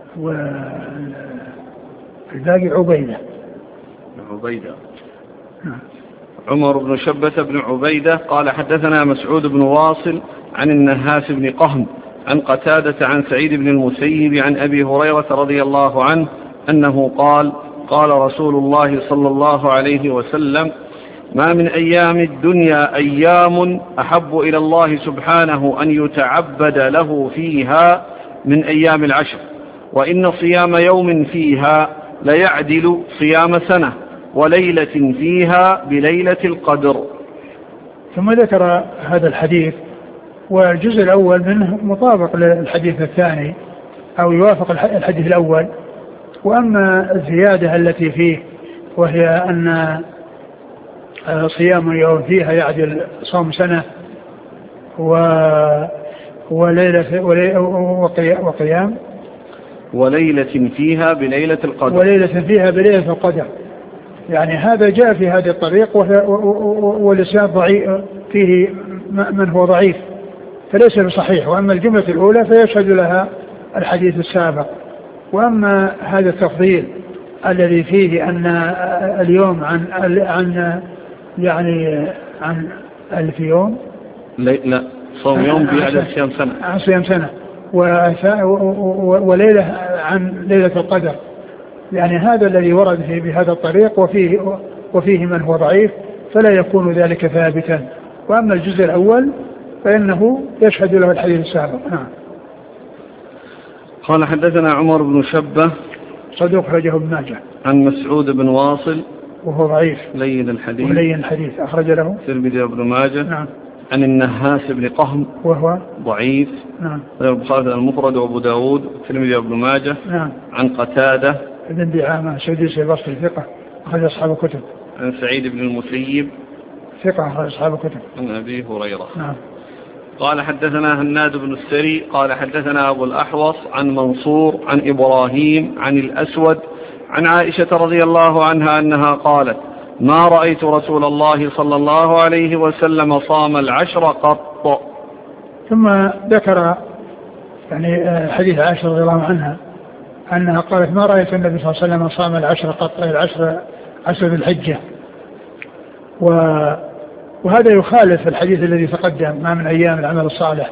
والباقي عبيدة. عبيدة. نعم. عمر بن شبة بن عبيدة قال: حدثنا مسعود بن واصل عن النهاس بن قهم عن قتادة عن سعيد بن المسيب عن أبي هريرة رضي الله عنه أنه قال: قال رسول الله صلى الله عليه وسلم: ما من أيام الدنيا أيام أحب إلى الله سبحانه أن يتعبد له فيها من أيام العشر، وإن صيام يوم فيها ليعدل صيام سنة، وليلة فيها بليلة القدر. ثم ذكر هذا الحديث، والجزء الأول منه مطابق للحديث الثاني أو يوافق الحديث الأول. وأما الزيادة التي فيه وهي أن صيام يوم فيها يعدل صوم سنة وليلة وقيام وليلة فيها بليلة القدر وليلة فيها بليلة القدر، يعني هذا جاء في هذه الطريق والإسناد ضعيف فيه من هو ضعيف فليس بصحيح. وأما الجملة الأولى فيشهد لها الحديث السابق. وأما هذا التفضيل الذي فيه أن اليوم عن عن يعني عن ألف يوم لا صوم يوم بعدد صيام سنة عن صيام سنة وليلة عن ليلة القدر، يعني هذا الذي ورد فيه بهذا الطريق وفيه وفيه من هو ضعيف فلا يكون ذلك ثابتا. وأما الجزء الأول فإنه يشهد له الحديث السابق. نعم. قال: حدثنا عمر بن شبة. صدوق أخرجه ابن ماجه. عن مسعود بن واصل وهو ضعيف لين الحديث لين الحديث أخرج له الترمذي وابن ماجه. نعم. عن النهاس بن قهم وهو ضعيف. نعم. البخاري المفرد وابو داود والترمذي وابن ماجه. نعم. عن قتادة ابن دعامة سديس البصري ثقة أخرج أصحاب الكتب. عن سعيد بن المسيب ثقة أخرج أصحاب الكتب. عن أبي هريرة. نعم. قال حدثنا هناد بن السري قال حدثنا أبو الأحوص عن منصور عن إبراهيم عن الأسود عن عائشة رضي الله عنها أنها قالت ما رأيت رسول الله صلى الله عليه وسلم صام العشر قط. ثم ذكر يعني حديث عائشة رضي الله عنها أنها قالت ما رأيت النبي صلى الله عليه وسلم صام العشر قط، العشر عشر ذي الحجة. و وهذا يخالف الحديث الذي تقدم ما من أيام العمل الصالح.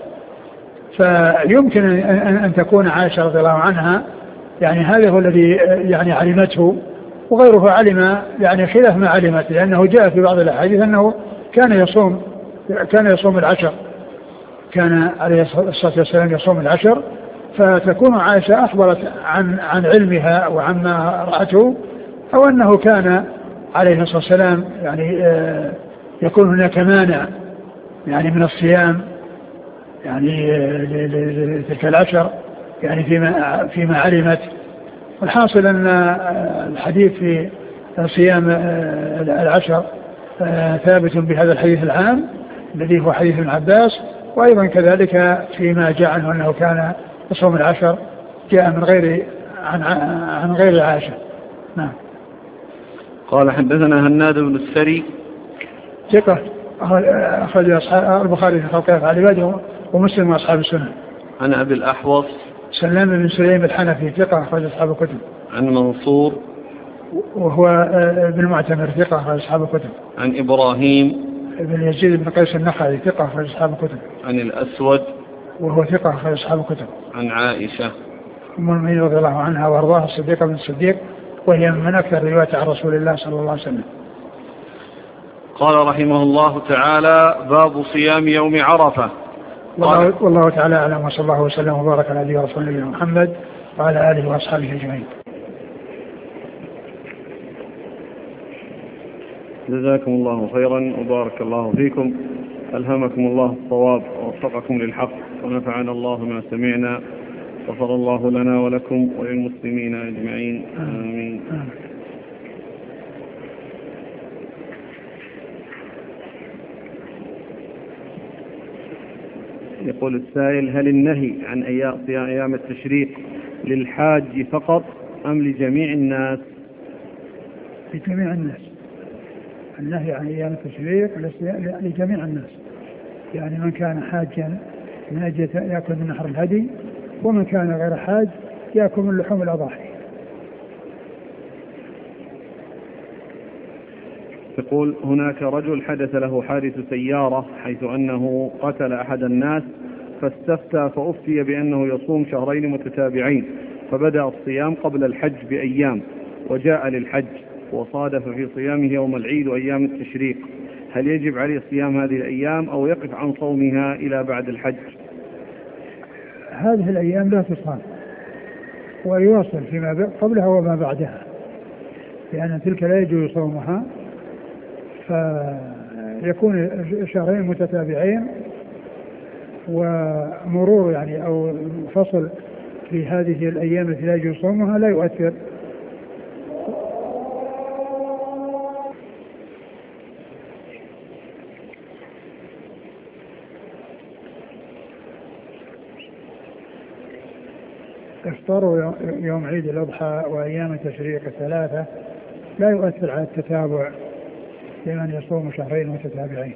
فيمكن أن تكون عائشة رضي الله عنها يعني هذا هو الذي يعني علمته، وغيره علم يعني خلاف ما علمت، لأنه جاء في بعض الأحاديث أنه كان يصوم كان يصوم العشر، كان عليه الصلاة والسلام يصوم العشر. فتكون عائشة أخبرت عن عن علمها وعما رأته، أو أنه كان عليه الصلاة والسلام يعني آه يكون هناك مانع يعني من الصيام يعني لتلك العشر يعني فيما فيما علمت. والحاصل أن الحديث في صيام العشر ثابت بهذا الحديث العام الذي هو حديث ابن عباس، وأيضا كذلك فيما جاء عنه أنه كان يصوم العشر جاء من غير عن عن غير عائشة. نعم. قال حدثنا هناد بن السري ثقة أخرج البخاري في خلق أفعال عباده ومسلم وأصحاب السنن. عن أبي الأحوص سلام بن سليم الحنفي ثقة أخرج أصحاب الكتب. عن منصور وهو ابن معتمر ثقة أخرج أصحاب الكتب. عن إبراهيم ابن يزيد بن قيس النخعي ثقة أخرج أصحاب الكتب. عن الأسود وهو ثقة أخرج أصحاب الكتب. عن عائشة أم المؤمنين رضي الله عنها وأرضاها الصديقة بن الصديق، وهي من أكثر رواية عن رسول الله صلى الله عليه وسلم. قال رحمه الله تعالى باب صيام يوم عرفة. والله, والله تعالى أعلم، وصلى الله وسلم وبارك على نبينا ورسوله محمد وعلى آله وأصحابه أجمعين. جزاكم الله خيرا وبارك الله فيكم، ألهمكم الله الصواب ووفقكم للحق، ونفعنا الله ما سمعنا، غفر الله لنا ولكم وللمسلمين أجمعين، آمين. يقول السائل هل النهي عن أيام التشريق للحاج فقط أم لجميع الناس؟ لجميع الناس. النهي عن أيام التشريق لجميع الناس، يعني من كان حاجا من أجل يأكل من نحر الهدي، ومن كان غير حاج يأكل من لحوم الأضاحي. يقول هناك رجل حدث له حادث سيارة حيث أنه قتل أحد الناس، فاستفتى فأفتي بأنه يصوم شهرين متتابعين، فبدأ الصيام قبل الحج بأيام وجاء للحج وصادف في صيامه يوم العيد وأيام التشريق، هل يجب عليه صيام هذه الأيام أو يقف عن صومها إلى بعد الحج؟ هذه الأيام لا تصام ويواصل فيما قبلها وما بعدها، لأن تلك لا يجوز صومها، فيكون شهرين متتابعين ومرور يعني أو فصل في هذه الأيام التي لا يجوز صومها لا يؤثر. افطار يوم عيد الأضحى وأيام التشريق الثلاثة لا يؤثر على التتابع لمن يصوم شهرين متتابعين.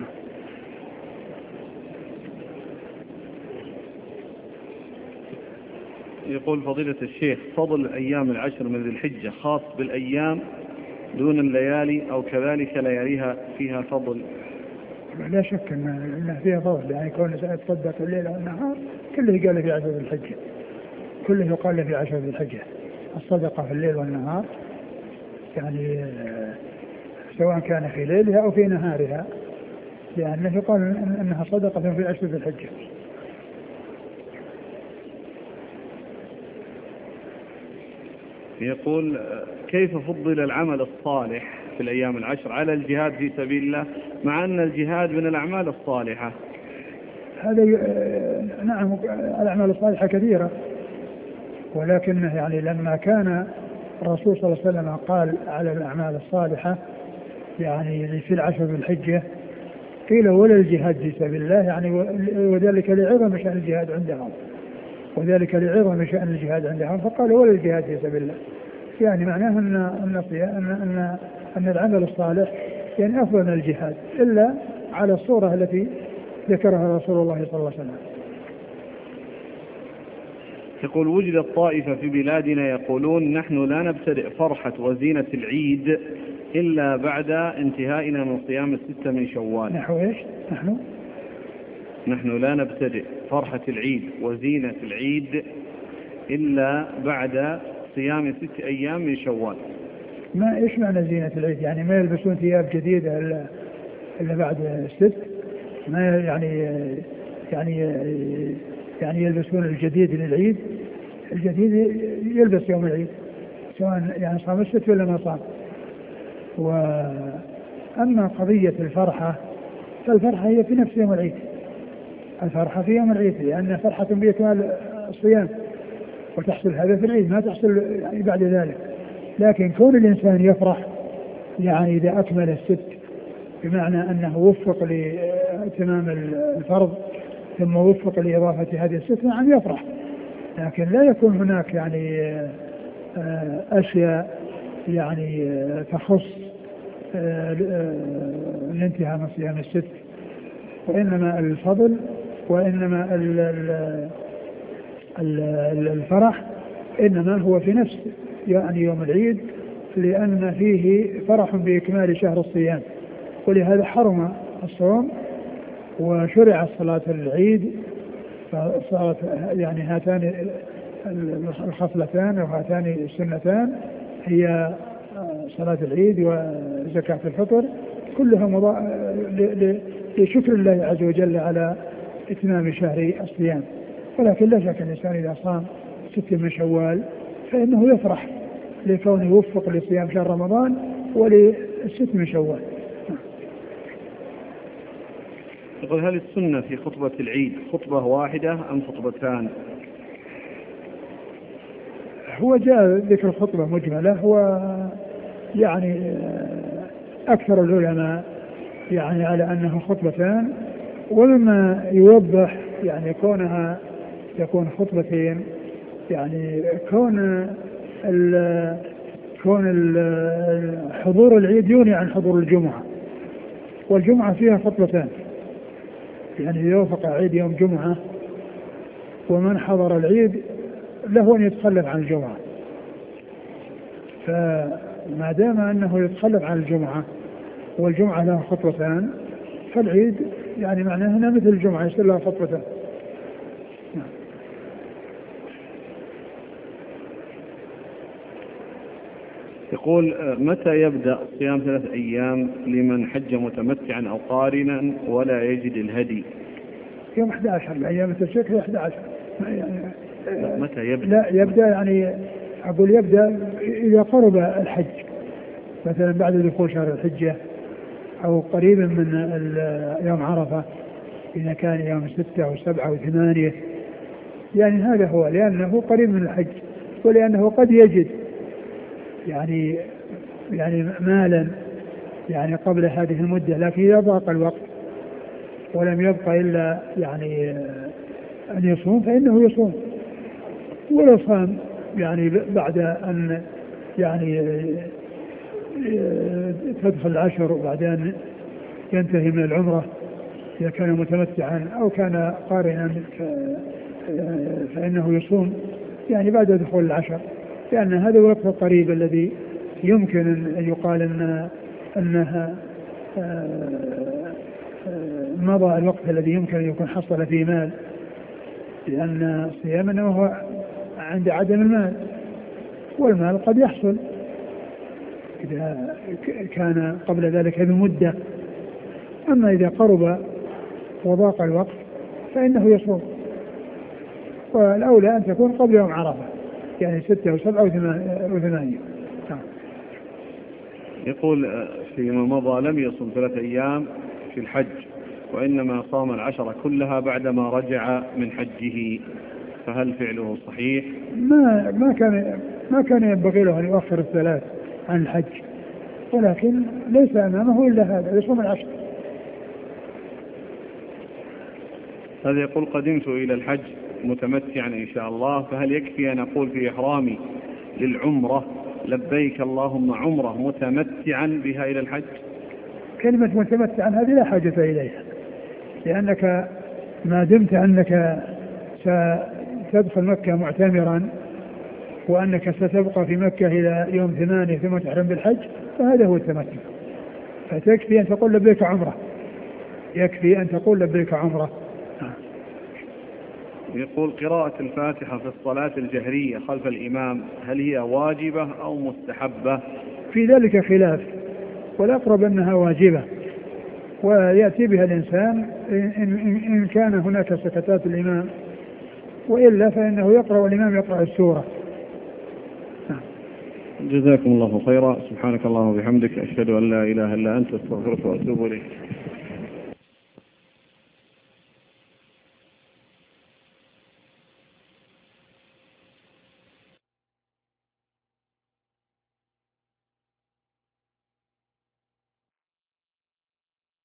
يقول فضيلة الشيخ في أيام العشر من ذي الحجة خاص بالأيام دون الليالي أو كذلك لياليها فيها فضل؟ لا شك أن فيها فضل، يعني كون يتصدق الليل والنهار كله قال في عشر ذي الحجة، كله يقال في عشر ذي الحجة الصدقة في الليل والنهار، يعني سواء كان في ليلها أو في نهارها، لأنه يقال أنها صدقة في عشر ذي الحجة. يقول كيف فضل العمل الصالح في الأيام العشر على الجهاد في سبيل الله مع أن الجهاد من الأعمال الصالحة؟ هذا نعم الأعمال الصالحة كثيرة، ولكنه يعني لما كان الرسول صلى الله عليه وسلم قال على الأعمال الصالحة يعني في العشر ذي الحجة قيل ولا الجهاد في سبيل الله، يعني وذلك لعظم شأن الجهاد عندهم وذلك لعظم شأن الجهاد عندهم فقال ولا الجهاد في سبيل الله، يعني معناه أن أن أن أن, أن العمل الصالح يعني أفضل من الجهاد إلا على الصورة التي ذكرها رسول الله صلى الله عليه وسلم. يقول وجدت طائفة في بلادنا يقولون نحن لا نبتدئ فرحة وزينة العيد إلا بعد انتهائنا من صيام الستة من شوال. نحو إيش؟ نحن نحن لا نبتدئ فرحة العيد وزينة العيد إلا بعد صيام ست أيام من شوال. ما إيش معنى زينة العيد؟ يعني ما يلبسون ثياب جديدة إلا إلا بعد الست؟ ما يعني يعني يعني يلبسون الجديد للعيد؟ الجديد يلبس يوم العيد سواء يعني صام الست ولا ما صام. وأما قضية الفرحة فالفرحة هي في نفس يوم العيد، الفرحة في يوم العيد لأن فرحة بإكمال الصيام وتحصل هذا في العيد ما تحصل يعني بعد ذلك. لكن كون الإنسان يفرح يعني إذا أكمل الست بمعنى أنه وفق لإتمام الفرض ثم وفق لإضافة هذه الست نعم يفرح، لكن لا يكون هناك يعني أشياء يعني تخص الانتهاء من صيام الست، وإنما الفضل وإنما الفرح إنما هو في نفس يعني يوم العيد لأن فيه فرح بإكمال شهر الصيام، ولهذا حرم الصوم وشرع صلاة العيد، فصارت يعني هاتان الخصلتان أو هاتان السنتان هي صلاة العيد وزكاة الفطر كلها مضا... لشكر الله عز وجل على إتمام شهر الصيام. ولكن لا شك الإنسان إذا صام ست من شوال فإنه يفرح لكونه يوفق لصيام شهر رمضان وللست من شوال. يقول هل السنة في خطبة العيد خطبة واحدة أم خطبتان؟ هو جاء ذكر الخطبة مجملة، هو يعني أكثر العلماء يعني على أنه خطبتان، ومما يوضح يعني كونها يكون خطبتين يعني كون ال كون ال حضور العيد يغني عن حضور الجمعة، والجمعة فيها خطبتان، يعني يوافق عيد يوم جمعة ومن حضر العيد له أن يتخلف عن الجمعة، فما دام أنه يتخلف عن الجمعة والجمعة لها خطبتان فالعيد يعني معناه أنها مثل الجمعة يصير لها خطبتان. يقول متى يبدأ صيام ثلاث أيام لمن حج متمتعا أو قارنا ولا يجد الهدي؟ يوم أحد عشر أيام التشريق هي أحد عشر. يعني متى يبدأ؟ لا يبدأ يعني أقول يبدأ إذا قرب الحج، مثلا بعد دخول شهر الحجة أو قريبا من يوم عرفة إذا كان يوم ستة أو سبعة أو ثمانية، يعني هذا هو لأنه قريب من الحج ولأنه قد يجد يعني يعني مالا يعني قبل هذه المدة، لكن إذا ضاق الوقت ولم يبقى إلا يعني أن يصوم فإنه يصوم، ولو صام يعني بعد أن يعني تدخل العشر وبعدين ينتهي من العمرة إذا كان متمتعا أو كان قارنا فإنه يصوم يعني بعد دخول العشر، لأن هذا الوقت القريب الذي يمكن أن يقال أن أنها مضى الوقت الذي يمكن أن يكون حصل فيه مال، لأن الصيام أنه هو عند عدم المال، والمال قد يحصل إذا كان قبل ذلك بمدة، أما إذا قرب وضاق الوقت فإنه يصوم، والأولى أن تكون قبل يوم عرفة يعني ستة وسبعة وثمانية. يقول فيما مضى لم يصم ثلاثة أيام في الحج وإنما صام العشرة كلها بعدما رجع من حجه، فهل فعله صحيح؟ ما ما كان ما كان ينبغي له أن يؤخر الثلاث عن الحج، ولكن ليس أمامه إلا هذا، يصوم العشر. هذا يقول قدمت إلى الحج متمتعا إن شاء الله، فهل يكفي أن أقول في إحرامي للعمرة لبيك اللهم عمرة متمتعا بها إلى الحج؟ كلمة متمتعا هذه لا حاجة إليها، لأنك ما دمت أنك ستدخل مكة معتمرا وأنك ستبقى في مكة إلى يوم ثمانية ثم تحرم بالحج، فهذا هو التمتع. فتكفي أن تقول لبيك عمرة، يكفي أن تقول لبيك عمرة. يقول قراءة الفاتحة في الصلاة الجهرية خلف الإمام هل هي واجبة أو مستحبة؟ في ذلك خلاف، والأقرب أنها واجبة، ويأتي بها الإنسان إن, إن كان هناك سكتات الإمام، وإلا فإنه يقرأ والإمام يقرأ السورة. جزاكم الله خيرا. سبحانك اللهم وبحمدك، أشهد أن لا إله إلا أنت، أستغفرك وأتوب إليك.